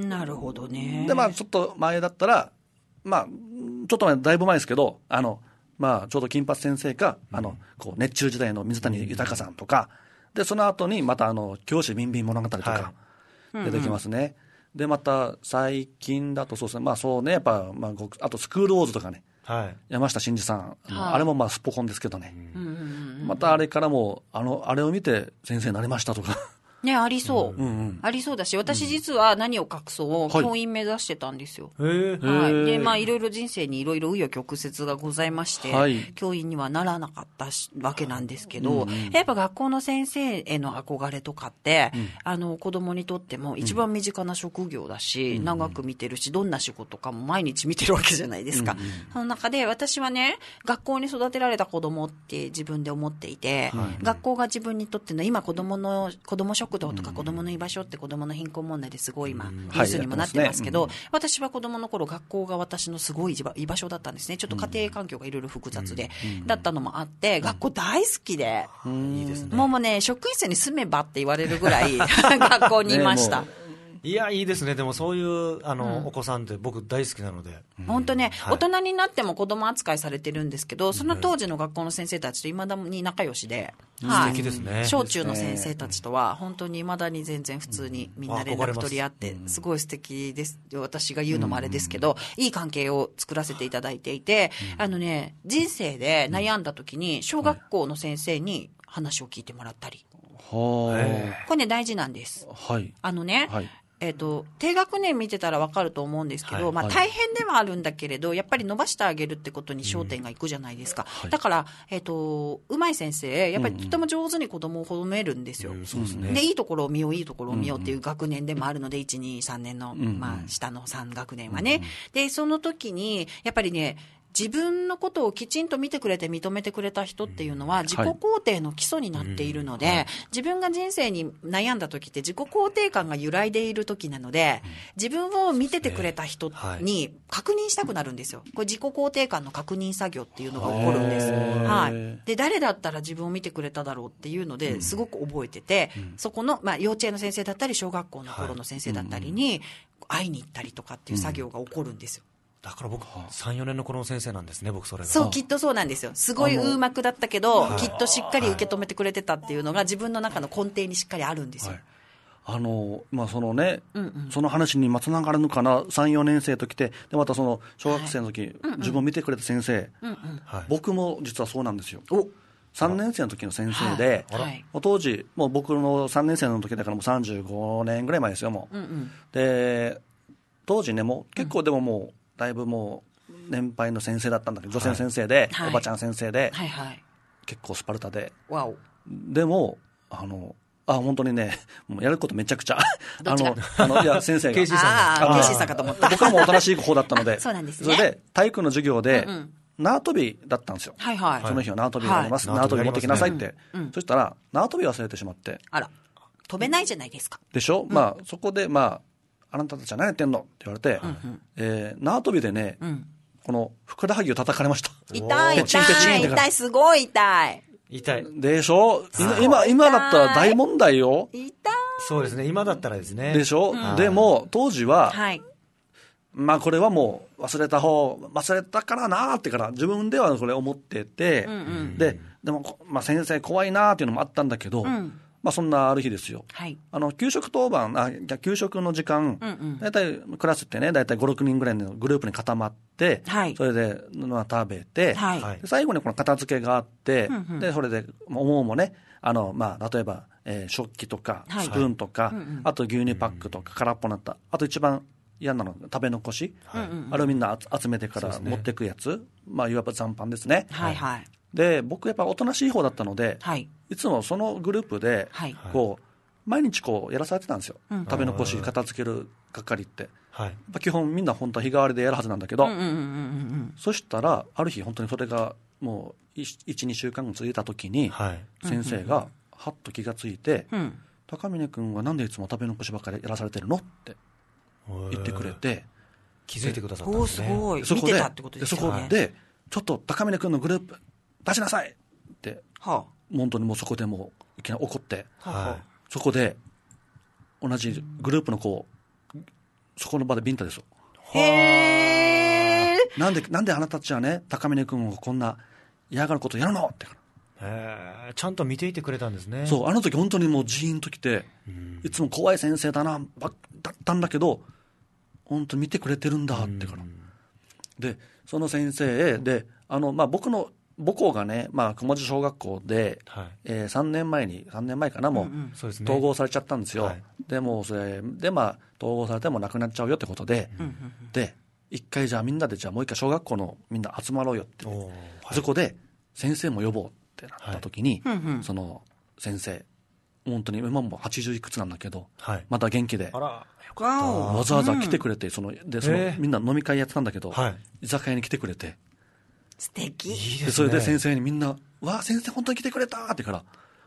なるほどね。 でまあちょっと前だったら、まあちょっと前、だいぶ前ですけど、あのまあちょうど金八先生か、うん、あのこう熱中時代の水谷豊さんとか、でその後にまたあの教師ビンビン物語とか出てきますね、はい、うんうん、でまた最近だとそうですね、まあそうね、やっぱ、まあ、あとスクールウォーズとかね、はい、山下真司さん、はい、あれもまあスポコンですけどね、うん、またあれからもあのあれを見て先生になりましたとかね、ありそう、うんうん、ありそうだし、私実は何を隠そう、教員目指してたんですよ。へはい、でまあいろいろ人生にいろいろ紆余曲折がございまして、はい、教員にはならなかったわけなんですけど、うんうん、やっぱ学校の先生への憧れとかって、うん、あの子供にとっても一番身近な職業だし、うん、長く見てるし、どんな仕事かも毎日見てるわけじゃないですか、うんうん、その中で私はね、学校に育てられた子供って自分で思っていて、はい、学校が自分にとっての今子供の子供食食堂とか子どもの居場所って子どもの貧困問題ですごい今ニュースにもなってますけど、はいねうん、私は子どもの頃学校が私のすごい居場所だったんですね。ちょっと家庭環境がいろいろ複雑で、うん、だったのもあって学校大好きで、うん、いいですね、もうね職員室に住めばって言われるぐらい学校にいました。ねいやいいですね。でもそういうあの、うん、お子さんって僕大好きなので、 本当ね、はい、大人になっても子供扱いされてるんですけど、その当時の学校の先生たちといまだに仲良しで、 うんはい、素敵ですね。 小中の先生たちとは本当にいまだに全然普通にみんな連絡取り合って、うん、すごい素敵です。私が言うのもあれですけど、うん、いい関係を作らせていただいていて、うん、あのね人生で悩んだ時に小学校の先生に話を聞いてもらったり、はい、これね大事なんです。はい、あのね。はいえーと、低学年見てたら分かると思うんですけど、はいまあ、大変ではあるんだけれどやっぱり伸ばしてあげるってことに焦点がいくじゃないですか、うんはい、だから、えーと、うまい先生やっぱりとても上手に子供を褒めるんですよ、うんうんそうですね、でいいところを見よういいところを見ようっていう学年でもあるので、うんうん、いちにさんねんの、まあ、下のさん学年はね、うんうん、でその時にやっぱりね自分のことをきちんと見てくれて認めてくれた人っていうのは自己肯定の基礎になっているので、はい、自分が人生に悩んだ時って自己肯定感が揺らいでいる時なので、自分を見ててくれた人に確認したくなるんですよ。これ自己肯定感の確認作業っていうのが起こるんです、はい、で誰だったら自分を見てくれただろうっていうのですごく覚えてて、うん、そこの、まあ、幼稚園の先生だったり小学校の頃の先生だったりに会いに行ったりとかっていう作業が起こるんですよ。 だから僕さん、よねんの頃の先生なんですね。僕それがそうきっとそうなんですよ。すごい上手くだったけどきっとしっかり受け止めてくれてたっていうのが自分の中の根底にしっかりあるんですよ、はい、 あのまあそのね、うんうん、その話にまつながるのかな。さん、よねん生ときてでまたその小学生の時、はいうんうん、自分を見てくれた先生、うんうんはい、僕も実はそうなんですよ。おさんねん生の時の先生で、はい、当時もう僕のさんねん生の時だからもうさんじゅうごねんぐらい前ですよもう、うんうん、で当時ねもう結構でももうだいぶもう年配の先生だったんだけど女性の先生で、はい、おばちゃん先生で、はいはい、結構スパルタでわおでもあのあ本当にねもうやることめちゃくちゃあのあのいや先生がケイシーさんがケイシーさんかと思った僕はもうおとなしい方だったのでそうなんですね。 それで体育の授業で、うんうん縄跳びだったんですよ、はいはい、その日は縄跳びがあります、はい、縄跳び持ってきなさいって、うん、そしたら縄跳び忘れてしまってあら飛べないじゃないですかでしょ、うん、まあそこでまああなたたちは何やってんのって言われて、うんうんえー、縄跳びでね、うん、このふくらはぎを叩かれました。 痛い痛い痛いすごい痛い痛いでしょ。今今だったら大問題よ。 痛いそうですね今だったらですねでしょ、うん、でも当時は、はい、まあこれはもう忘れた方忘れたからなーってから自分ではこれ思ってて、うんうん、ででも、まあ、先生怖いなーっていうのもあったんだけど、うんまあ、そんなある日ですよ、はい、あの給食当番あ給食の時間、うんうん、だいたいクラスってねだいたいご、ろくにんぐらいのグループに固まって、はい、それで、まあ、食べて、はい、で最後にこの片付けがあって、うんうん、でそれで思うもねあの、まあ、例えば、えー、食器とかスプーンとか、はいうんうん、あと牛乳パックとか空っぽになったあと一番嫌なの食べ残し、はい、あれをみんな集めてから持っていくやつ、ねまあ、いわば残飯ですね、はいはい、で僕やっぱおとなしい方だったので、はい、いつもそのグループでこう、毎日こうやらされてたんですよ、うん、食べ残し片付ける係って、はい、やっぱ基本みんな本当は日替わりでやるはずなんだけど、うんうんうんうん、そしたらある日本当にそれがもう いち、にしゅうかん続いた時に、はい、先生がはっと気がついて、うん、高峰君はなんでいつも食べ残しばっかりやらされてるのって言ってくれて気づいてくださったんですね。 おーすごい見てたってことですよね。 そこでちょっと高峰君のグループ出しなさいって、はあ、本当にもうそこでもういきなり怒って、はあ、そこで同じグループの子そこの場でビンタですよ。 へーなんでなんであなたたちはね高峰君をこんな嫌がることやるのってへちゃんと見ていてくれたんですね。 そうあの時本当にもうジーンときて、うん、いつも怖い先生だなばだったんだけど本当に見てくれてるんだってから、うん、でその先生であの、まあ、僕の母校がね、まあ、雲地小学校で、はいえー、さんねんまえにさんねんまえかなもう、うんうんそうですね、統合されちゃったんですよ、はい、でもそれで、まあ、統合されてもなくなっちゃうよってことで、うんうんうん、で一回じゃあみんなでじゃあもう一回小学校のみんな集まろうよって、はい、そこで先生も呼ぼうってなった時に、はい、その先生本当に今もはちじゅういくつなんだけど、はい、また元気であらよかったわざわざ来てくれて、うん、そのでその、えー、みんな飲み会やってたんだけど、はい、居酒屋に来てくれて素敵いいですね。でそれで先生にみんなわあ先生本当に来てくれたってから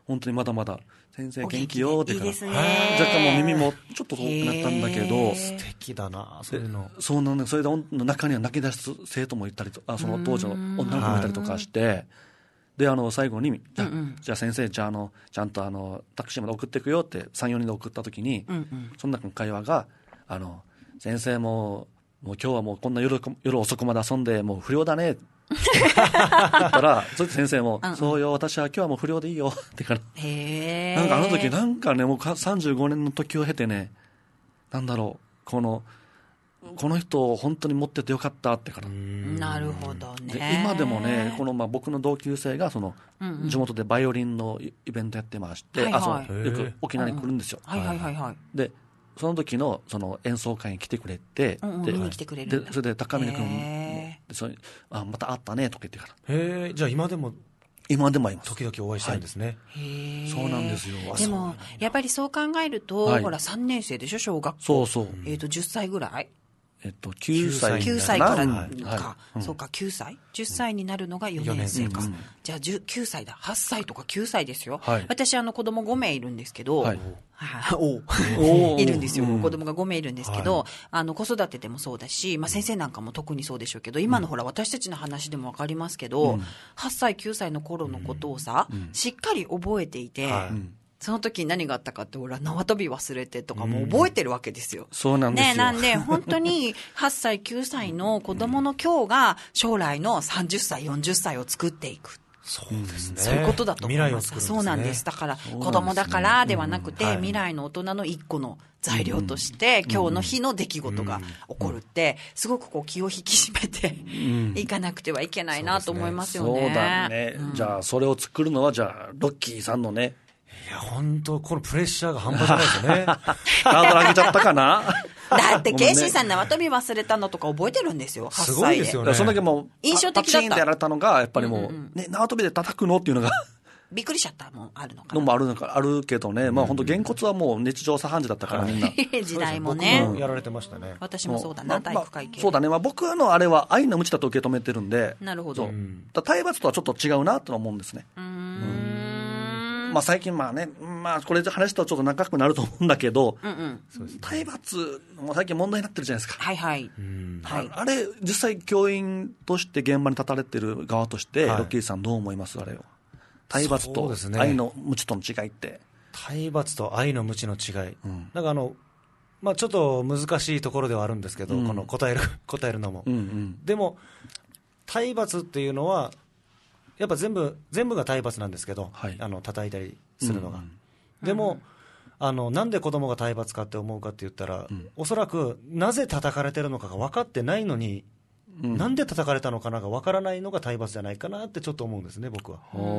本当にまだまだ先生元気よってから、 いいですね、 若干もう耳もちょっと遠くなったんだけど、 素敵だなそういうの。 そうなんだ。それで中には泣き出す生徒もいたりと、あその当時の女の子もいたりとかして、であの最後にじゃ、うんうん、じゃあ先生じゃあ、あのちゃんとあのタクシーまで送っていくよってさん、よにんで送った時に、うんうん、その中の会話があの先生ももう今日はもうこんな 夜, 夜遅くまで遊んでもう不良だねって言ったらそれで先生も、うんうん、そうよ私は今日はもう不良でいいよってから、へなんかあの時なんかねもうさんじゅうごねんの時を経てね、なんだろうこのこの人を本当に持っててよかったってから。 なるほどね。 で今でもねこのまあ僕の同級生がその地元でバイオリンのイベントやってまして、うんうん、あそうよく沖縄に来るんですよ、 はいはいはいはい、 でその時のその演奏会に来てくれて、 うんうん、 で見に来てくれるんだ。 でそれで高峰君でそれあまた会ったねとか言ってから。 へえ、じゃあ今でも今でも会います。 時々お会いしてるんですね、 はい、へそうなんですよ。 でもやっぱりそう考えると、はい、ほらさんねん生でしょ小学校。 そうそう、 えーとじゅっさいぐらい、 えっと、きゅうさいきゅうさいからか、はいはい、 そうかきゅうさいじゅっさいになるのがよねん生か、うん、じゃあきゅうさいだはっさいとかきゅうさいですよ、はい、私あの子供ごめいいるんですけど、はい、おいるんですよ、うん、子供がごめいいるんですけど、はい、あの子育てでもそうだし、まあ、先生なんかも特にそうでしょうけど今のほら私たちの話でも分かりますけど、うん、はっさいきゅうさいの頃のことをさ、うん、しっかり覚えていて、はい、その時に何があったかって俺は縄跳び忘れてとかも覚えてるわけですよ、 うん、そうなんですよ、 ね、なんで本当にはっさいきゅうさいの子供の今日が将来のさんじゅっさいよんじゅっさいを作っていく。 そうですね、 そういうことだと思います。 未来を作るんですね。 そうなんです。だから子供だからではなくて、うんはい、未来の大人の一個の材料として、うん、今日の日の出来事が起こるって、すごくこう気を引き締めていかなくてはいけないなと思いますよね。 そうだね、うん、じゃあそれを作るのはじゃあロッキーさんのね、 いや本当このプレッシャーが半端じゃないですよね。 ハードル上げちゃったかな。 だってケイシーさん縄跳び忘れたのとか覚えてるんですよ。はっさいで。 すごいですよね。 その時も印象的だった。 パチンでやられたのがやっぱりもう、うんうん、ね縄跳びで叩くのっていうのがびっくりしちゃったもんあるのかな。 のもあるのかあるけどね、まあ本当げんこつはもう日常茶飯事だったからみんな。 時代もね。 僕もやられてましたね。 私もそうだな、体育会系、 まあ、そうだね。まあ僕のあれは愛の無知だと受け止めてるんで。 なるほど。 だ体罰とはちょっと違うなと思うんですね。うーん。まあ最近まあね、まあこれ話すとちょっと長くなると思うんだけど、うんうん、体罰も最近問題になってるじゃないですか。 はいはい。 はい、あれ実際教員として現場に立たれてる側として、はい、ロッキーさんどう思いますあれを。体罰と愛の無知との違いって。 体罰と愛の無知の違い。うん、なんかあの、まあちょっと難しいところではあるんですけど、うん、この答える答えるのも、うんうん、でも体罰っていうのはやっぱ全部全部が体罰なんですけど、はい、あの叩いたりするのが、うんうん、でも、うん、あのなんで子供が体罰かって思うかって言ったら、うん、おそらくなぜ叩かれてるのかが分かってないのに、うん、なんで叩かれたのかなが分からないのが体罰じゃないかなってちょっと思うんですね僕は。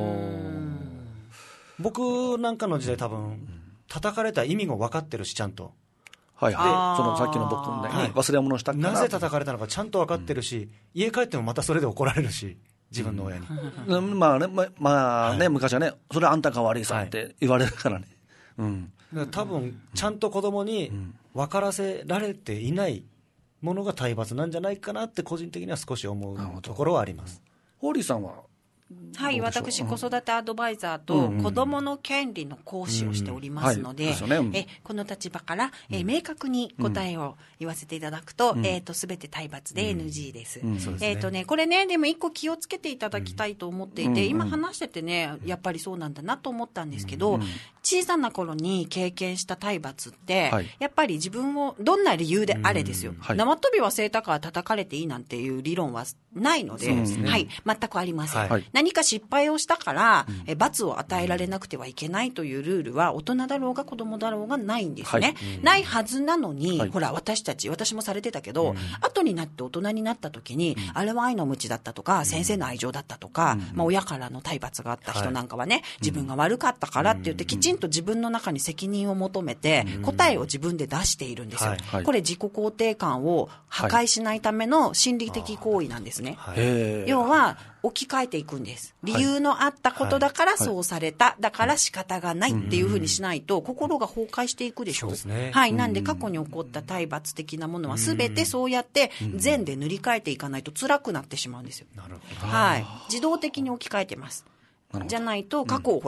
僕なんかの時代多分叩かれた意味も分かってるしちゃんと、 はいはい、でそのさっきの僕ね、はい、忘れ物したからなぜ叩かれたのかちゃんと分かってるし、うん、家帰ってもまたそれで怒られるし自分の親に、 うん、まあね、ま、まあね、はい、昔はねそれはあんたが悪いさって言われるからね、はい、うん、 だから多分ちゃんと子供に分からせられていないものが体罰なんじゃないかなって個人的には少し思うところはあります。 ホーリーさんははい、私子育てアドバイザーと子どもの権利の講師をしておりますので、えこの立場から、えー、明確に答えを言わせていただくと、うん、えーと全て体罰で エヌジー です、うんうん、えーとね、これねでも一個気をつけていただきたいと思っていて、うん、今話しててねやっぱりそうなんだなと思ったんですけど、うん、小さな頃に経験した体罰って、はい、やっぱり自分をどんな理由であれですよ、うんはい、縄跳び忘れたから叩かれていいなんていう理論はないので、ね、はい、全くありません、はい、何か失敗をしたから、うん、え罰を与えられなくてはいけないというルールは大人だろうが子供だろうがないんですね、はいうん、ないはずなのに、はい、ほら私たち私もされてたけど、うん、後になって大人になった時に、うん、あれは愛の無知だったとか、うん、先生の愛情だったとか、うんまあ、親からの体罰があった人なんかはね、はい、自分が悪かったからって言ってきちんと自分の中に責任を求めて、うん、答えを自分で出しているんですよ、はいはい、これ自己肯定感を破壊しないための心理的行為なんですね、はい、要は置き換えていくんです。理由のあったことだからそうされた、はいはい、だから仕方がないっていうふうにしないと心が崩壊していくでしょう。そうですね。はい。なんで過去に起こった体罰的なものは全てそうやって善で塗り替えていかないと辛くなってしまうんですよ。なるほど。はい。自動的に置き換えてます。じゃないと過去をほら、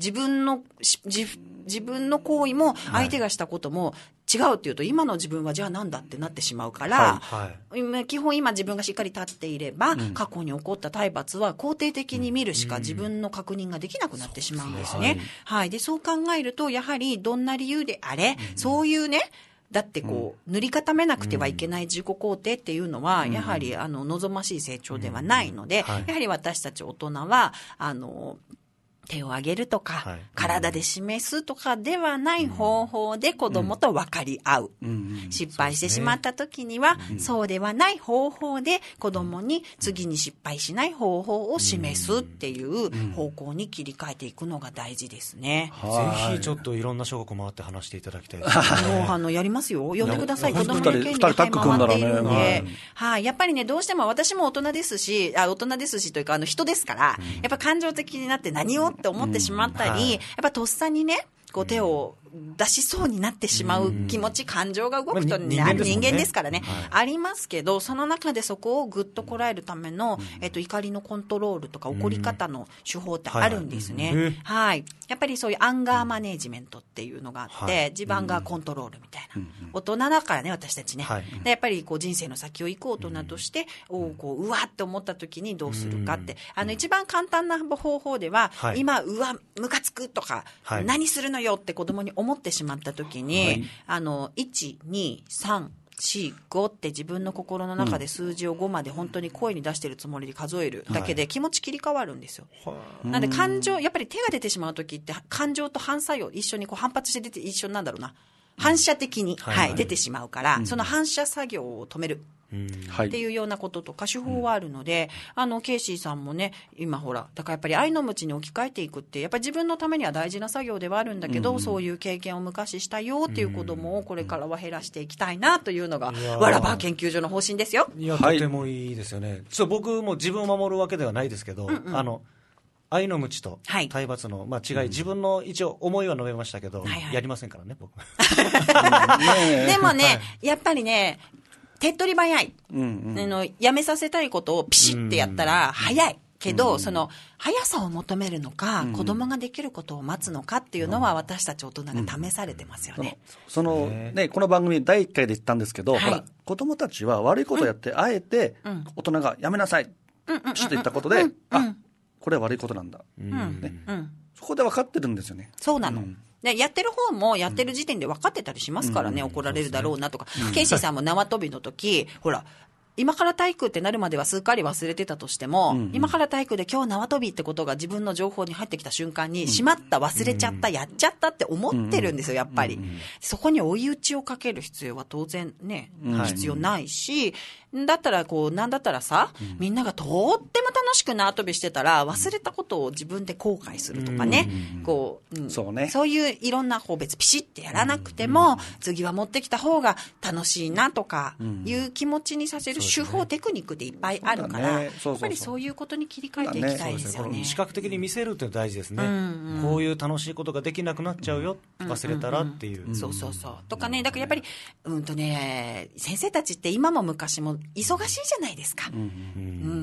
自分の、自、自分の行為も相手がしたことも違うっていうと、今の自分はじゃあなんだってなってしまうから、はいはい、基本今自分がしっかり立っていれば、うん、過去に起こった体罰は肯定的に見るしか自分の確認ができなくなってしまうんですね。はい、はい。で、そう考えると、やはりどんな理由であれ、うん、そういうね、だってこう、塗り固めなくてはいけない自己肯定っていうのは、やはりあの望ましい成長ではないので、やはり私たち大人はあの手を挙げるとか、はい、体で示すとかではない方法で子供と分かり合う。うん、失敗してしまった時には、うん、そうではない方法で子供に次に失敗しない方法を示すっていう方向に切り替えていくのが大事ですね。 うんうん、ぜひちょっといろんな小学校回って話していただきたいですね。 もうあのやりますよ。呼んでください。子供の権利が回っているんで、ね、はい、やっぱりね、どうしても私も大人ですし、あ、大人ですしというかあの人ですから、うん、やっぱ感情的になって何をって思ってしまったり、うん、はい、やっぱとっさにね、こう手を出しそうになってしまう気持ち、うん、感情が動くと、ね、まあ、人間ですからね、はい、ありますけど、その中でそこをぐっとこらえるための、うん、えっと、怒りのコントロールとか怒り方の手法ってあるんですね。うん、はい、はい。やっぱりそういうアンガーマネージメントっていうのがあって、はい、自分がコントロールみたいな、うん、大人だからね、私たちね、はい、でやっぱりこう人生の先を行く大人として、うん、こううわって思った時にどうするかって、うん、あの一番簡単な方法では、はい、今うわムカつくとか、はい、何するのよって子供に思ってしまった時に、はい、あのいち、に、さん、よん、ごって自分の心の中で数字をごまで本当に声に出してるつもりで数えるだけで気持ち切り替わるんですよ。はい、なんで感情、やっぱり手が出てしまう時って感情と反作用一緒にこう反発して出て一緒なんだろうな、反射的に、はいはい、出てしまうから、うん、その反射作業を止める。っていうようなこととか手法はあるので、うん、あのケイシーさんもね、今ほらだからやっぱり愛の鞭に置き換えていくってやっぱり自分のためには大事な作業ではあるんだけど、うん、そういう経験を昔したよっていう子供をこれからは減らしていきたいなというのが、うん、わらば研究所の方針ですよ。 いや、とてもいいですよね。はい、ちょっと僕も自分を守るわけではないですけど、うんうん、あの愛の鞭と体罰の、まあ、違い、はい、自分の一応思いは述べましたけど、はいはい、やりませんからね僕でもね、はい、やっぱりね、手っ取り早い、うんうん、あのやめさせたいことをピシッてやったら早いけど、うん、その速さを求めるのか、うん、子供ができることを待つのかっていうのは私たち大人が試されてますよね。 うん、その、ね、この番組だいいっかいで言ったんですけど、はい、ほら子供たちは悪いことをやって、うん、あえて大人がやめなさい、うん、ピシッと言ったことで、うん、あ、これは悪いことなんだ、うんねうん、そこで分かってるんですよね。 そうなの、うん、でやってる方もやってる時点で分かってたりしますからね、うん、怒られるだろうなとか、うん、ケイシーさんも縄跳びの時ほら今から体育ってなるまではすっかり忘れてたとしても、うんうん、今から体育で今日縄跳びってことが自分の情報に入ってきた瞬間に、うん、しまった忘れちゃった、うん、やっちゃったって思ってるんですよやっぱり、うんうん、そこに追い打ちをかける必要は当然ね、うん、必要ないし、だったらこうなんだったらさ、うん、みんながとっても楽しく縄跳びしてたら忘れたことを自分で後悔するとかね、うん、こう、うん、そうね、そういういろんなこう別ピシッてやらなくても、うん、次は持ってきた方が楽しいなとかいう気持ちにさせる手法、テクニックでいっぱいあるから、ね、やっぱりそういうことに切り替えていきたいですよね。 ね、視覚的に見せるって大事ですね、うんうん、こういう楽しいことができなくなっちゃうよ、うん、忘れたらっていう、うんうんうん、 そうそうそうとかね、だからやっぱりうんとね、先生たちって今も昔も忙しいじゃないですか、うんうんうん、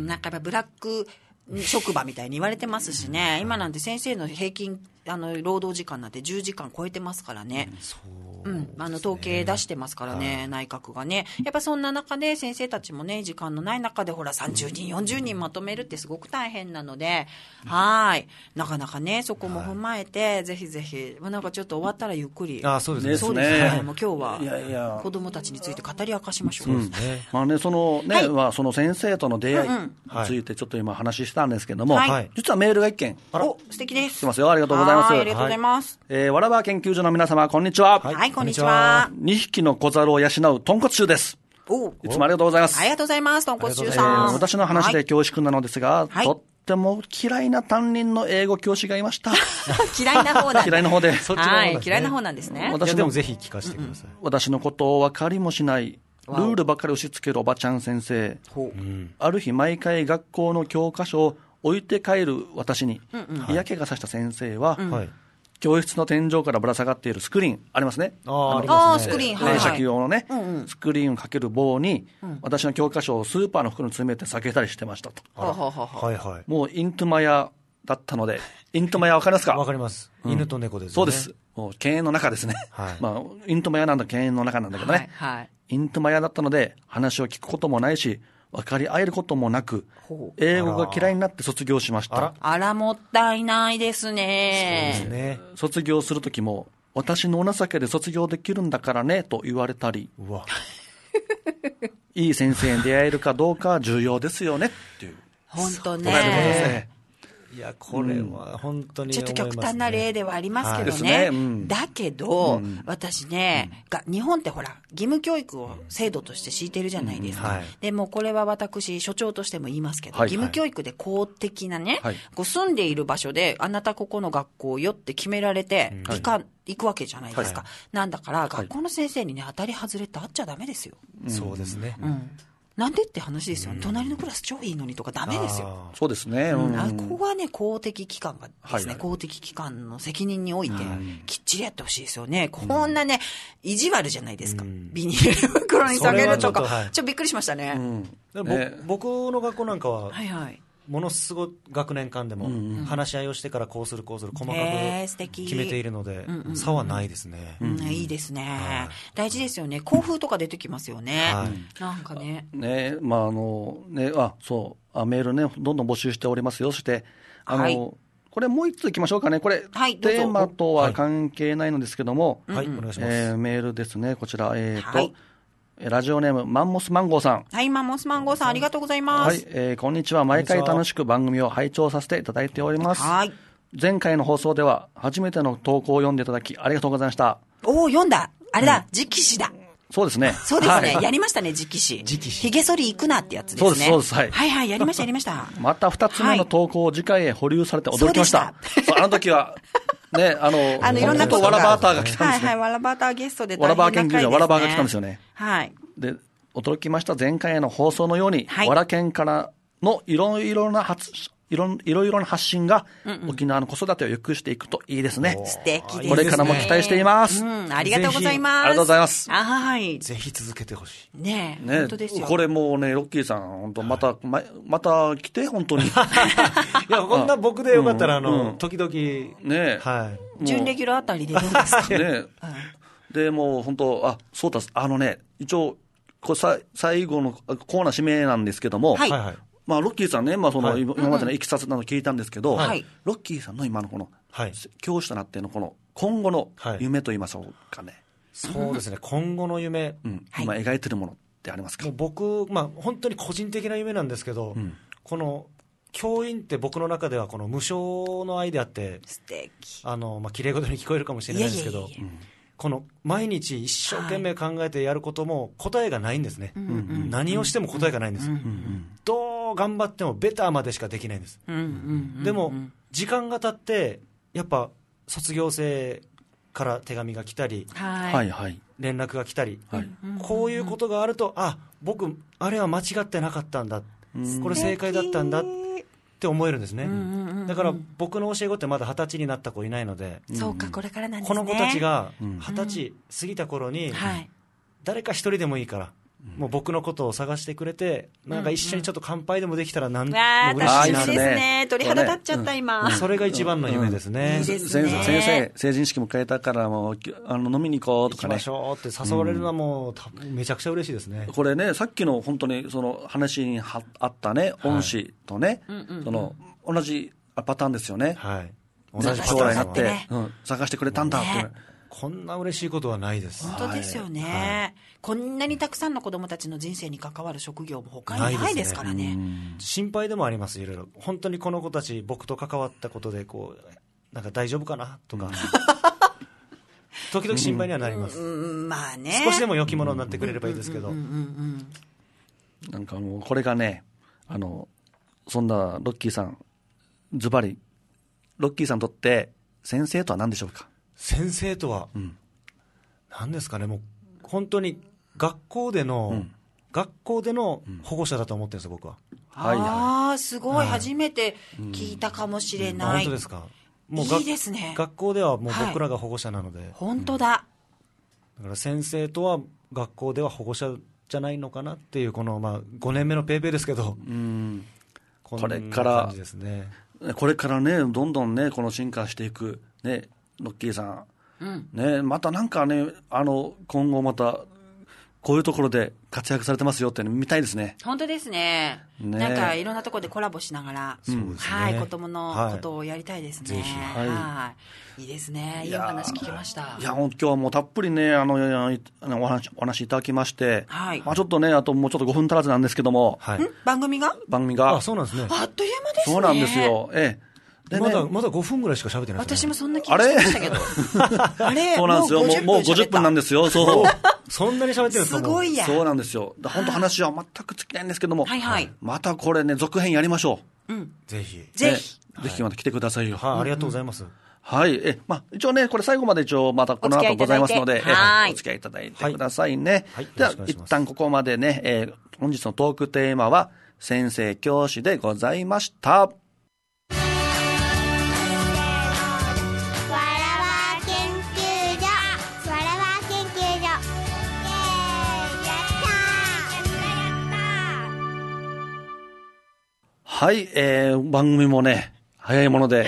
なんかやっぱブラック職場みたいに言われてますしね、今なんて先生の平均あの労働時間なんてじゅうじかん超えてますからね、うん、うん、あの統計出してますからね、はい、内閣がね。やっぱそんな中で先生たちもね、時間のない中でほらさんじゅうにんよんじゅうにんまとめるってすごく大変なので、はい、なかなかねそこも踏まえて、はい、ぜひぜひなんかちょっと終わったらゆっくり、 あ、そうですね、 そうですね、もう今日は子どもたちについて語り明かしましょう。 うん、まあね、そのね、はい、まあ、その先生との出会いについてちょっと今話したんですけども、はい、実はメールが一件、 お、素敵です。 来てますよ。ありがとうございます。 はい、ありがとうございます。 えー、わらば研究所の皆様、こんにちは。 はい、はい、こんにちは。 にひきの小猿を養う豚骨臭です。お、いつもありがとうございます。 ありがとうございます、豚骨臭さん。 私の話で恐縮なのですが、はい、とっても嫌いな担任の英語教師がいました。 嫌いな方なん嫌いな方で。 そっちの方なんですね。はい、嫌いな方なんですね。 私でもぜひ聞かせてください。うんうん、 私のことを分かりもしない、ルールばかり押し付けるおばちゃん先生。うん、ある日毎回学校の教科書を置いて帰る私に嫌気がさした先生は、うんはい、教室の天井からぶら下がっているスクリーンありますね。 ああ、スクリーン、はい、 電車機用のね、うんうん、スクリーンをかける棒に、うん、私の教科書をスーパーの袋に詰めて避けたりしてましたと。 はいはい。 もうイントマやだったので、イントマヤわかりますか？ わかります、うん、犬と猫ですよね。 そうです。もう犬猿の中ですね、はい、まあ、イントマヤなんだ犬猿の中なんだけどね、はいはい、イントマヤだったので話を聞くこともないし分かり合えることもなく、英語が嫌いになって卒業しました。 あら、あらもったいないですね。 そうですね。 卒業するときも私のお情けで卒業できるんだからねと言われたり、うわいい先生に出会えるかどうか重要ですよねっていう。 本当ね。 いやこれは本当に、ね、 ちょっと極端な例ではありますけどね、はい、うん、だけど、うん、私ね、うん、が日本ってほら義務教育を制度として敷いてるじゃないですか、うんはい、でもこれは私所長としても言いますけど、はい、義務教育で公的なね、はい、こう住んでいる場所であなたここの学校よって決められて行か、はい、行くわけじゃないですか、はい、なんだから学校の先生にね当たり外れってあっちゃダメですよ、 うん、そうですね、 うんなんでって話ですよ、ね、うん、隣のクラス超いいのにとかダメですよ。 そうですね、うん、 あここはね公的機関がですね、はい、公的機関の責任においてきっちりやってほしいですよね、うん、こんなね意地悪じゃないですか、うん、ビニール袋に下げるとかちょっと、はい、ちょっとびっくりしましたね、 うんね、僕の学校なんかは、はいはいものすごい学年間でも話し合いをしてからこうするこうする細かく決めているので差はないですね、 うんうんうん、いいですね、はい、大事ですよね。校風とか出てきますよね、はい、なんかねねまああのねあそうあメールねどんどん募集しておりますよ。そしてあの、はい、これもう一ついきましょうかね。これ、はい、テーマとは関係ないのですけども、 はい、お願いします、 えー、メールですねこちらえーと、はいラジオネームマンモスマンゴーさん。 はい、マンモスマンゴーさんありがとうございます。 はい、えー、こんにちは。毎回楽しく番組を拝聴させていただいております。はい。前回の放送では初めての投稿を読んでいただきありがとうございました。 おー、読んだ。あれだ、直視だ。 そうですね。 そうですね。はい、やりましたね、直視。直視。ひげ剃り行くなってやつですね。 そうです、そうです。はい。 はいはい、やりました、やりました。 また二つ目の投稿を次回へ保留されて驚きました。そうそうあの時は、ね、あの、 あのいろんなことわらバーターが来たんですね。 はいはい、わらバーターゲストで大変な回ですね。わらバー研究所わらバーが来たんですよね。 はい。 で、驚きました。前回への放送のように、はい、わら研からのいろいろな発いろいろいろな発信が、うんうん、沖縄の子育てを良くしていくといいですね。 素敵ですね。 これからも期待しています。 うん、ありがとうございます。 ありがとうございます。 はい。 ぜひ続けてほしい。 ねえ、ね、本当ですよ。 これもうね、ロッキーさん、本当また、はい、ま、また来て、本当に。いや、こんな僕でよかったら、あの、うん、時々。 ねはい。 準レギュラーあたりでどうですかねえ。で、もう本当、あ、そうだ、あのね、一応、これさ最後のコーナー締めなんですけども、はいまあ、ロッキーさんね、まあそのはい、今までのいきさつなど聞いたんですけど、はい、ロッキーさんの今のこの、はい、教師となってのこの今後の夢と言いましょうかね、 はい、そうですね今後の夢、 うん、今描いてるものってありますか？ もう僕、まあ、本当に個人的な夢なんですけど、うん、この教員って僕の中ではこの無償の愛であって素敵あの、まあ、綺麗事に聞こえるかもしれないですけどいやいやいや、うんこの毎日一生懸命考えてやることも答えがないんですね、はい、何をしても答えがないんです、うんうん、どう頑張ってもベターまでしかできないんです、うんうんうん、でも時間が経ってやっぱ卒業生から手紙が来たり、はい、連絡が来たり、はい、こういうことがあるとあ僕あれは間違ってなかったんだ、うん、これ正解だったんだって思えるんですね、うんうんうんうん、だから僕の教え子ってまだ二十歳になった子いないので、 そうかこれからなんですね。 この子たちが二十歳過ぎた頃に、うん、誰か一人でもいいから、うん、もう僕のことを探してくれてなんか一緒にちょっと乾杯でもできたらなん、うん、 わ嬉しいなですね。鳥肌立っちゃった、ね、今、 うん、それが一番の夢ですね、 うんうん、いいですね。 先生成人式迎えたからもうあの飲みに行こうとかね行きましょうって誘われるのはもう、うん、めちゃくちゃ嬉しいですね。 これねさっきの本当にその話にあったね恩師とね、はい、その同じパターンですよね、はい、同じ将来になって、ねうん、探してくれたんだって、ね、 こんな嬉しいことはないです。 本当ですよね、はい、こんなにたくさんの子どもたちの人生に関わる職業も他にないですから ね, ね心配でもあります。いろいろ本当にこの子たち僕と関わったことでこうなんか大丈夫かなとか、うん、時々心配にはなります、 うん、まあね少しでも良きものになってくれればいいですけど、 なんかもうこれがねあのそんなロッキーさんズバリロッキーさんにとって先生とは何でしょうか？ 先生とは、うん、何ですかねもう本当に学校での、うん、学校での保護者だと思ってるんですよ僕は、 うん、はいはい、ああすごい、はい、初めて聞いたかもしれない、うん、 本当ですか？もういいですね。 学校ではもう僕らが保護者なので、はい、 本当だ、 うん、だから先生とは学校では保護者じゃないのかなっていうこの、まあ、ごねんめのペーペーですけど、うんこれからこれからねどんどんねこの進化していくねロッキーさん、うんね、またなんかねあの今後またこういうところで活躍されてますよって見たいですね。 本当ですね。ね、なんかいろんなところでコラボしながら、うん、はい、子供のことをやりたいですね。はい、ぜひ、はい、はい、いいですね。いいお話聞きました。 いや、今日はもうたっぷりね、あの、お話、お話いただきまして、はい。まあちょっとね、あともうちょっとごふん足らずなんですけども、 はい。番組が番組が。 あ、そうなんですね。 あっという間ですね。 そうなんですよ。ええ。 まだまだごふんぐらいしか喋ってない、 ね、私もそんな気がしてましたけどあれそうなんですよ。もう、もうごじゅっぷんなんですよ。そうそんなに喋ってるんですか。 すごいや。 そうなんですよ。本当話は全く尽きないんですけども、はいはい、またこれね続編やりましょう、うん、 ぜひぜひ、 ね、ぜひまた来てくださいよ。 はい、ありがとうございます。 はい、え、まあ、一応ねこれ最後まで一応またこの後ございますのでお付き合いいただいてくださいね。はい、では一旦ここまでね、えー、本日のトークテーマは先生教師でございました。はい、えー、番組もね早いもので、はい、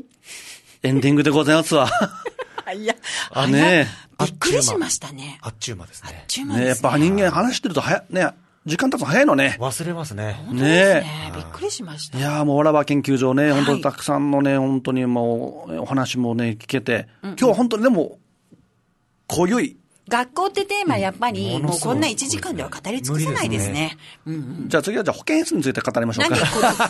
エンディングでございますわ。 いや、あね、びっくりしましたね。 あっちゅう間ですね。 あっちゅう間ですね。 ね、やっぱ人間話してると早ね時間経つの早いのね。 忘れますね。 本当ですね。ね、びっくりしました。 いやもうわらば研究所ね、はい、本当にたくさんのね本当にもうお話もね聞けて、うんうん、今日は本当にでも濃ゆい。 学校ってテーマやっぱり、うん、もうこんないちじかんでは語り尽くせないですね。ですね、うんうん、 じゃあ次はじゃあ保健室について語りましょうか。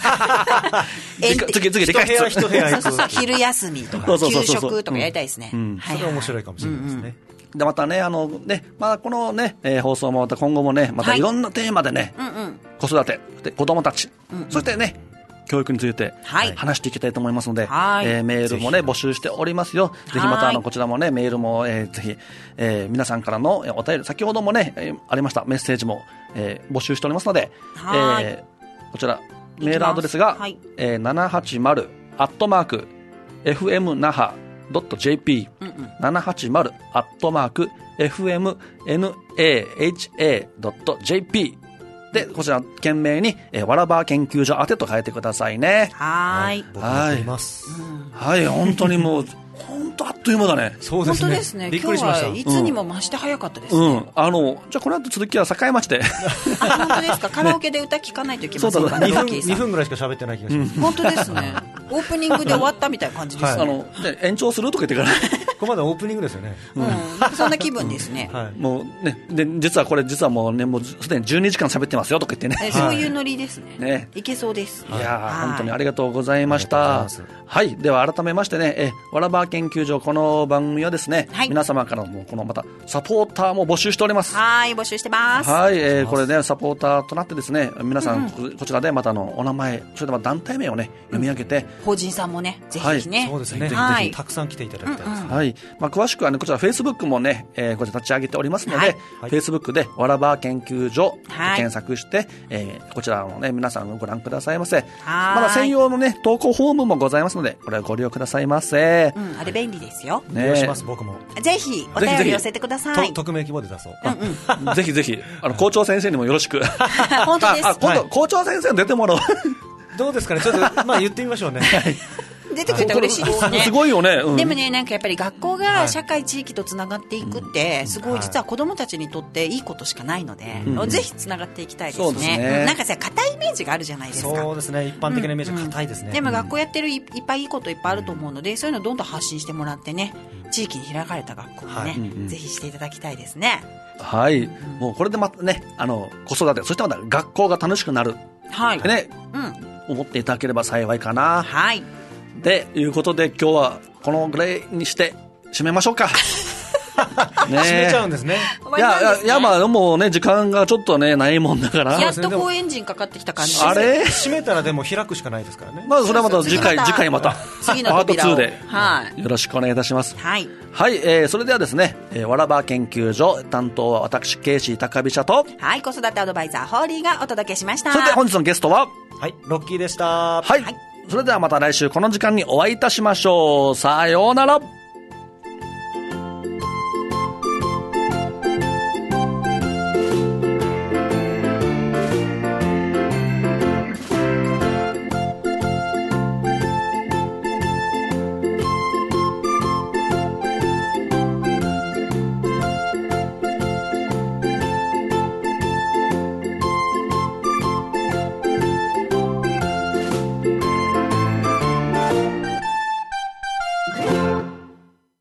次次でかい室一部屋そうそうそう昼休みとか給食とかやりたいですね。 うんうん、それは面白いかもしれないですね。うんうん、でまたねあのねまあこのね、えー、放送もまた今後もねまたいろんなテーマでね、はい、うんうん、子育てで子供たち、うんうん、そしてね教育について話していきたいと思いますので、はい、えー、メールもね募集しておりますよ。ぜひまたあのこちらもねメールも、えー、ぜひ、えー、皆さんからのお便り先ほどもね、えー、ありましたメッセージも、えー、募集しておりますので、はい、えー、こちらメールアドレスが、はい、えー、ななはちまるアットマーク エフエムナハドットジェーピー、うんうん、ななはちまるアットマーク エフエムナハドットジェーピーで、こちら、懸命に、えー、わらば研究所宛てと書いてくださいね。 はい。 僕も送ります。 はい。本当にもう、本当あっという間だね。 そうですね。 本当ですね。びっくりしました。今日はいつにも増して早かったですね。 うん。うん、あの、じゃあこの後続きは栄町で。 あ、本当ですか。カラオケで歌聞かないといけませんかね。 にふん、にふんぐらいしか喋ってない気がします。 うん、本当ですね。オープニングで終わったみたいな感じですね。はい、あの、 で延長するとか言ってから。 ここまでオープニングですよね。 うん。そんな気分ですね。 はい。もうね、で、実はこれ、実はもうね、もうすでにじゅうにじかん喋ってますよとか言ってね。 そういうノリですね。ね。いけそうです。 いやー、本当にありがとうございました。はい。では改めましてね、え、わらば研究所、この番組はですね、はい、皆様からのこのまたサポーターも募集しております。 はい、募集してます。 はい、えー、これね、サポーターとなってですね、皆さん、うんうん、こちらでまたのお名前、それでまた団体名をね、読み上げて、うん、 法人さんもね、ぜひぜひね、はい、 そうですね、はい、ぜひたくさん来ていただきたいです、ね、 はい。まあ詳しくはね、こちらフェイスブックもね、えー、こちら立ち上げておりますので、はい、フェイスブックでわらば研究所と検索して、はい、えー、こちらのね、皆さんご覧くださいませ。はい。まだ専用のね、投稿フォームもございますので、これはご利用くださいませ。 うん、あれ便利ですよ。 ね、利用します、僕も。 ぜひお便り寄せてください。 匿名希望で出そう。 うんうん、ぜひぜひあの校長先生にもよろしく。 本当です。 ああ今度、はい、校長先生に出てもらおう。 どうですかね。ちょっとまあ言ってみましょうね。 出てくれたら嬉しいですね。 すごいよね、うん、 でもね、なんかやっぱり学校が社会地域とつながっていくってすごい実は子どもたちにとっていいことしかないので、うん、ぜひつながっていきたいですね。そうですね。なんかさ、硬いイメージがあるじゃないですか。 そうですね。一般的なイメージが硬いですね、うんうん、 でも学校やってる い, いっぱいいいこといっぱいあると思うので、そういうのをどんどん発信してもらってね、地域に開かれた学校をね、はい、ぜひしていただきたいですね。 はい、うん、もうこれでまたね、あの子育て、そしてまた学校が楽しくなる、はい、ね、うん、思っていただければ幸いかな。 はい。 でいうことで今日はこのぐらいにして締めましょうか。 ね、締めちゃうんですね。 いやいやいや、まあもうね時間がちょっとねないもんだから、 やっとこうエンジンかかってきた感じです。 あれ締めたらでも開くしかないですからね。 まあそれはまた次回次回また次の扉をパートツーで、はい、よろしくお願いいたします。 はい、 はい、えー、それではですね、えー、わらば研究所担当は私ケイシー高飛車と、 はい、子育てアドバイザーホーリーがお届けしました。 それで本日のゲストは、 はい、ロッキーでした。 はい、はい、それではまた来週この時間にお会いいたしましょう。さようなら。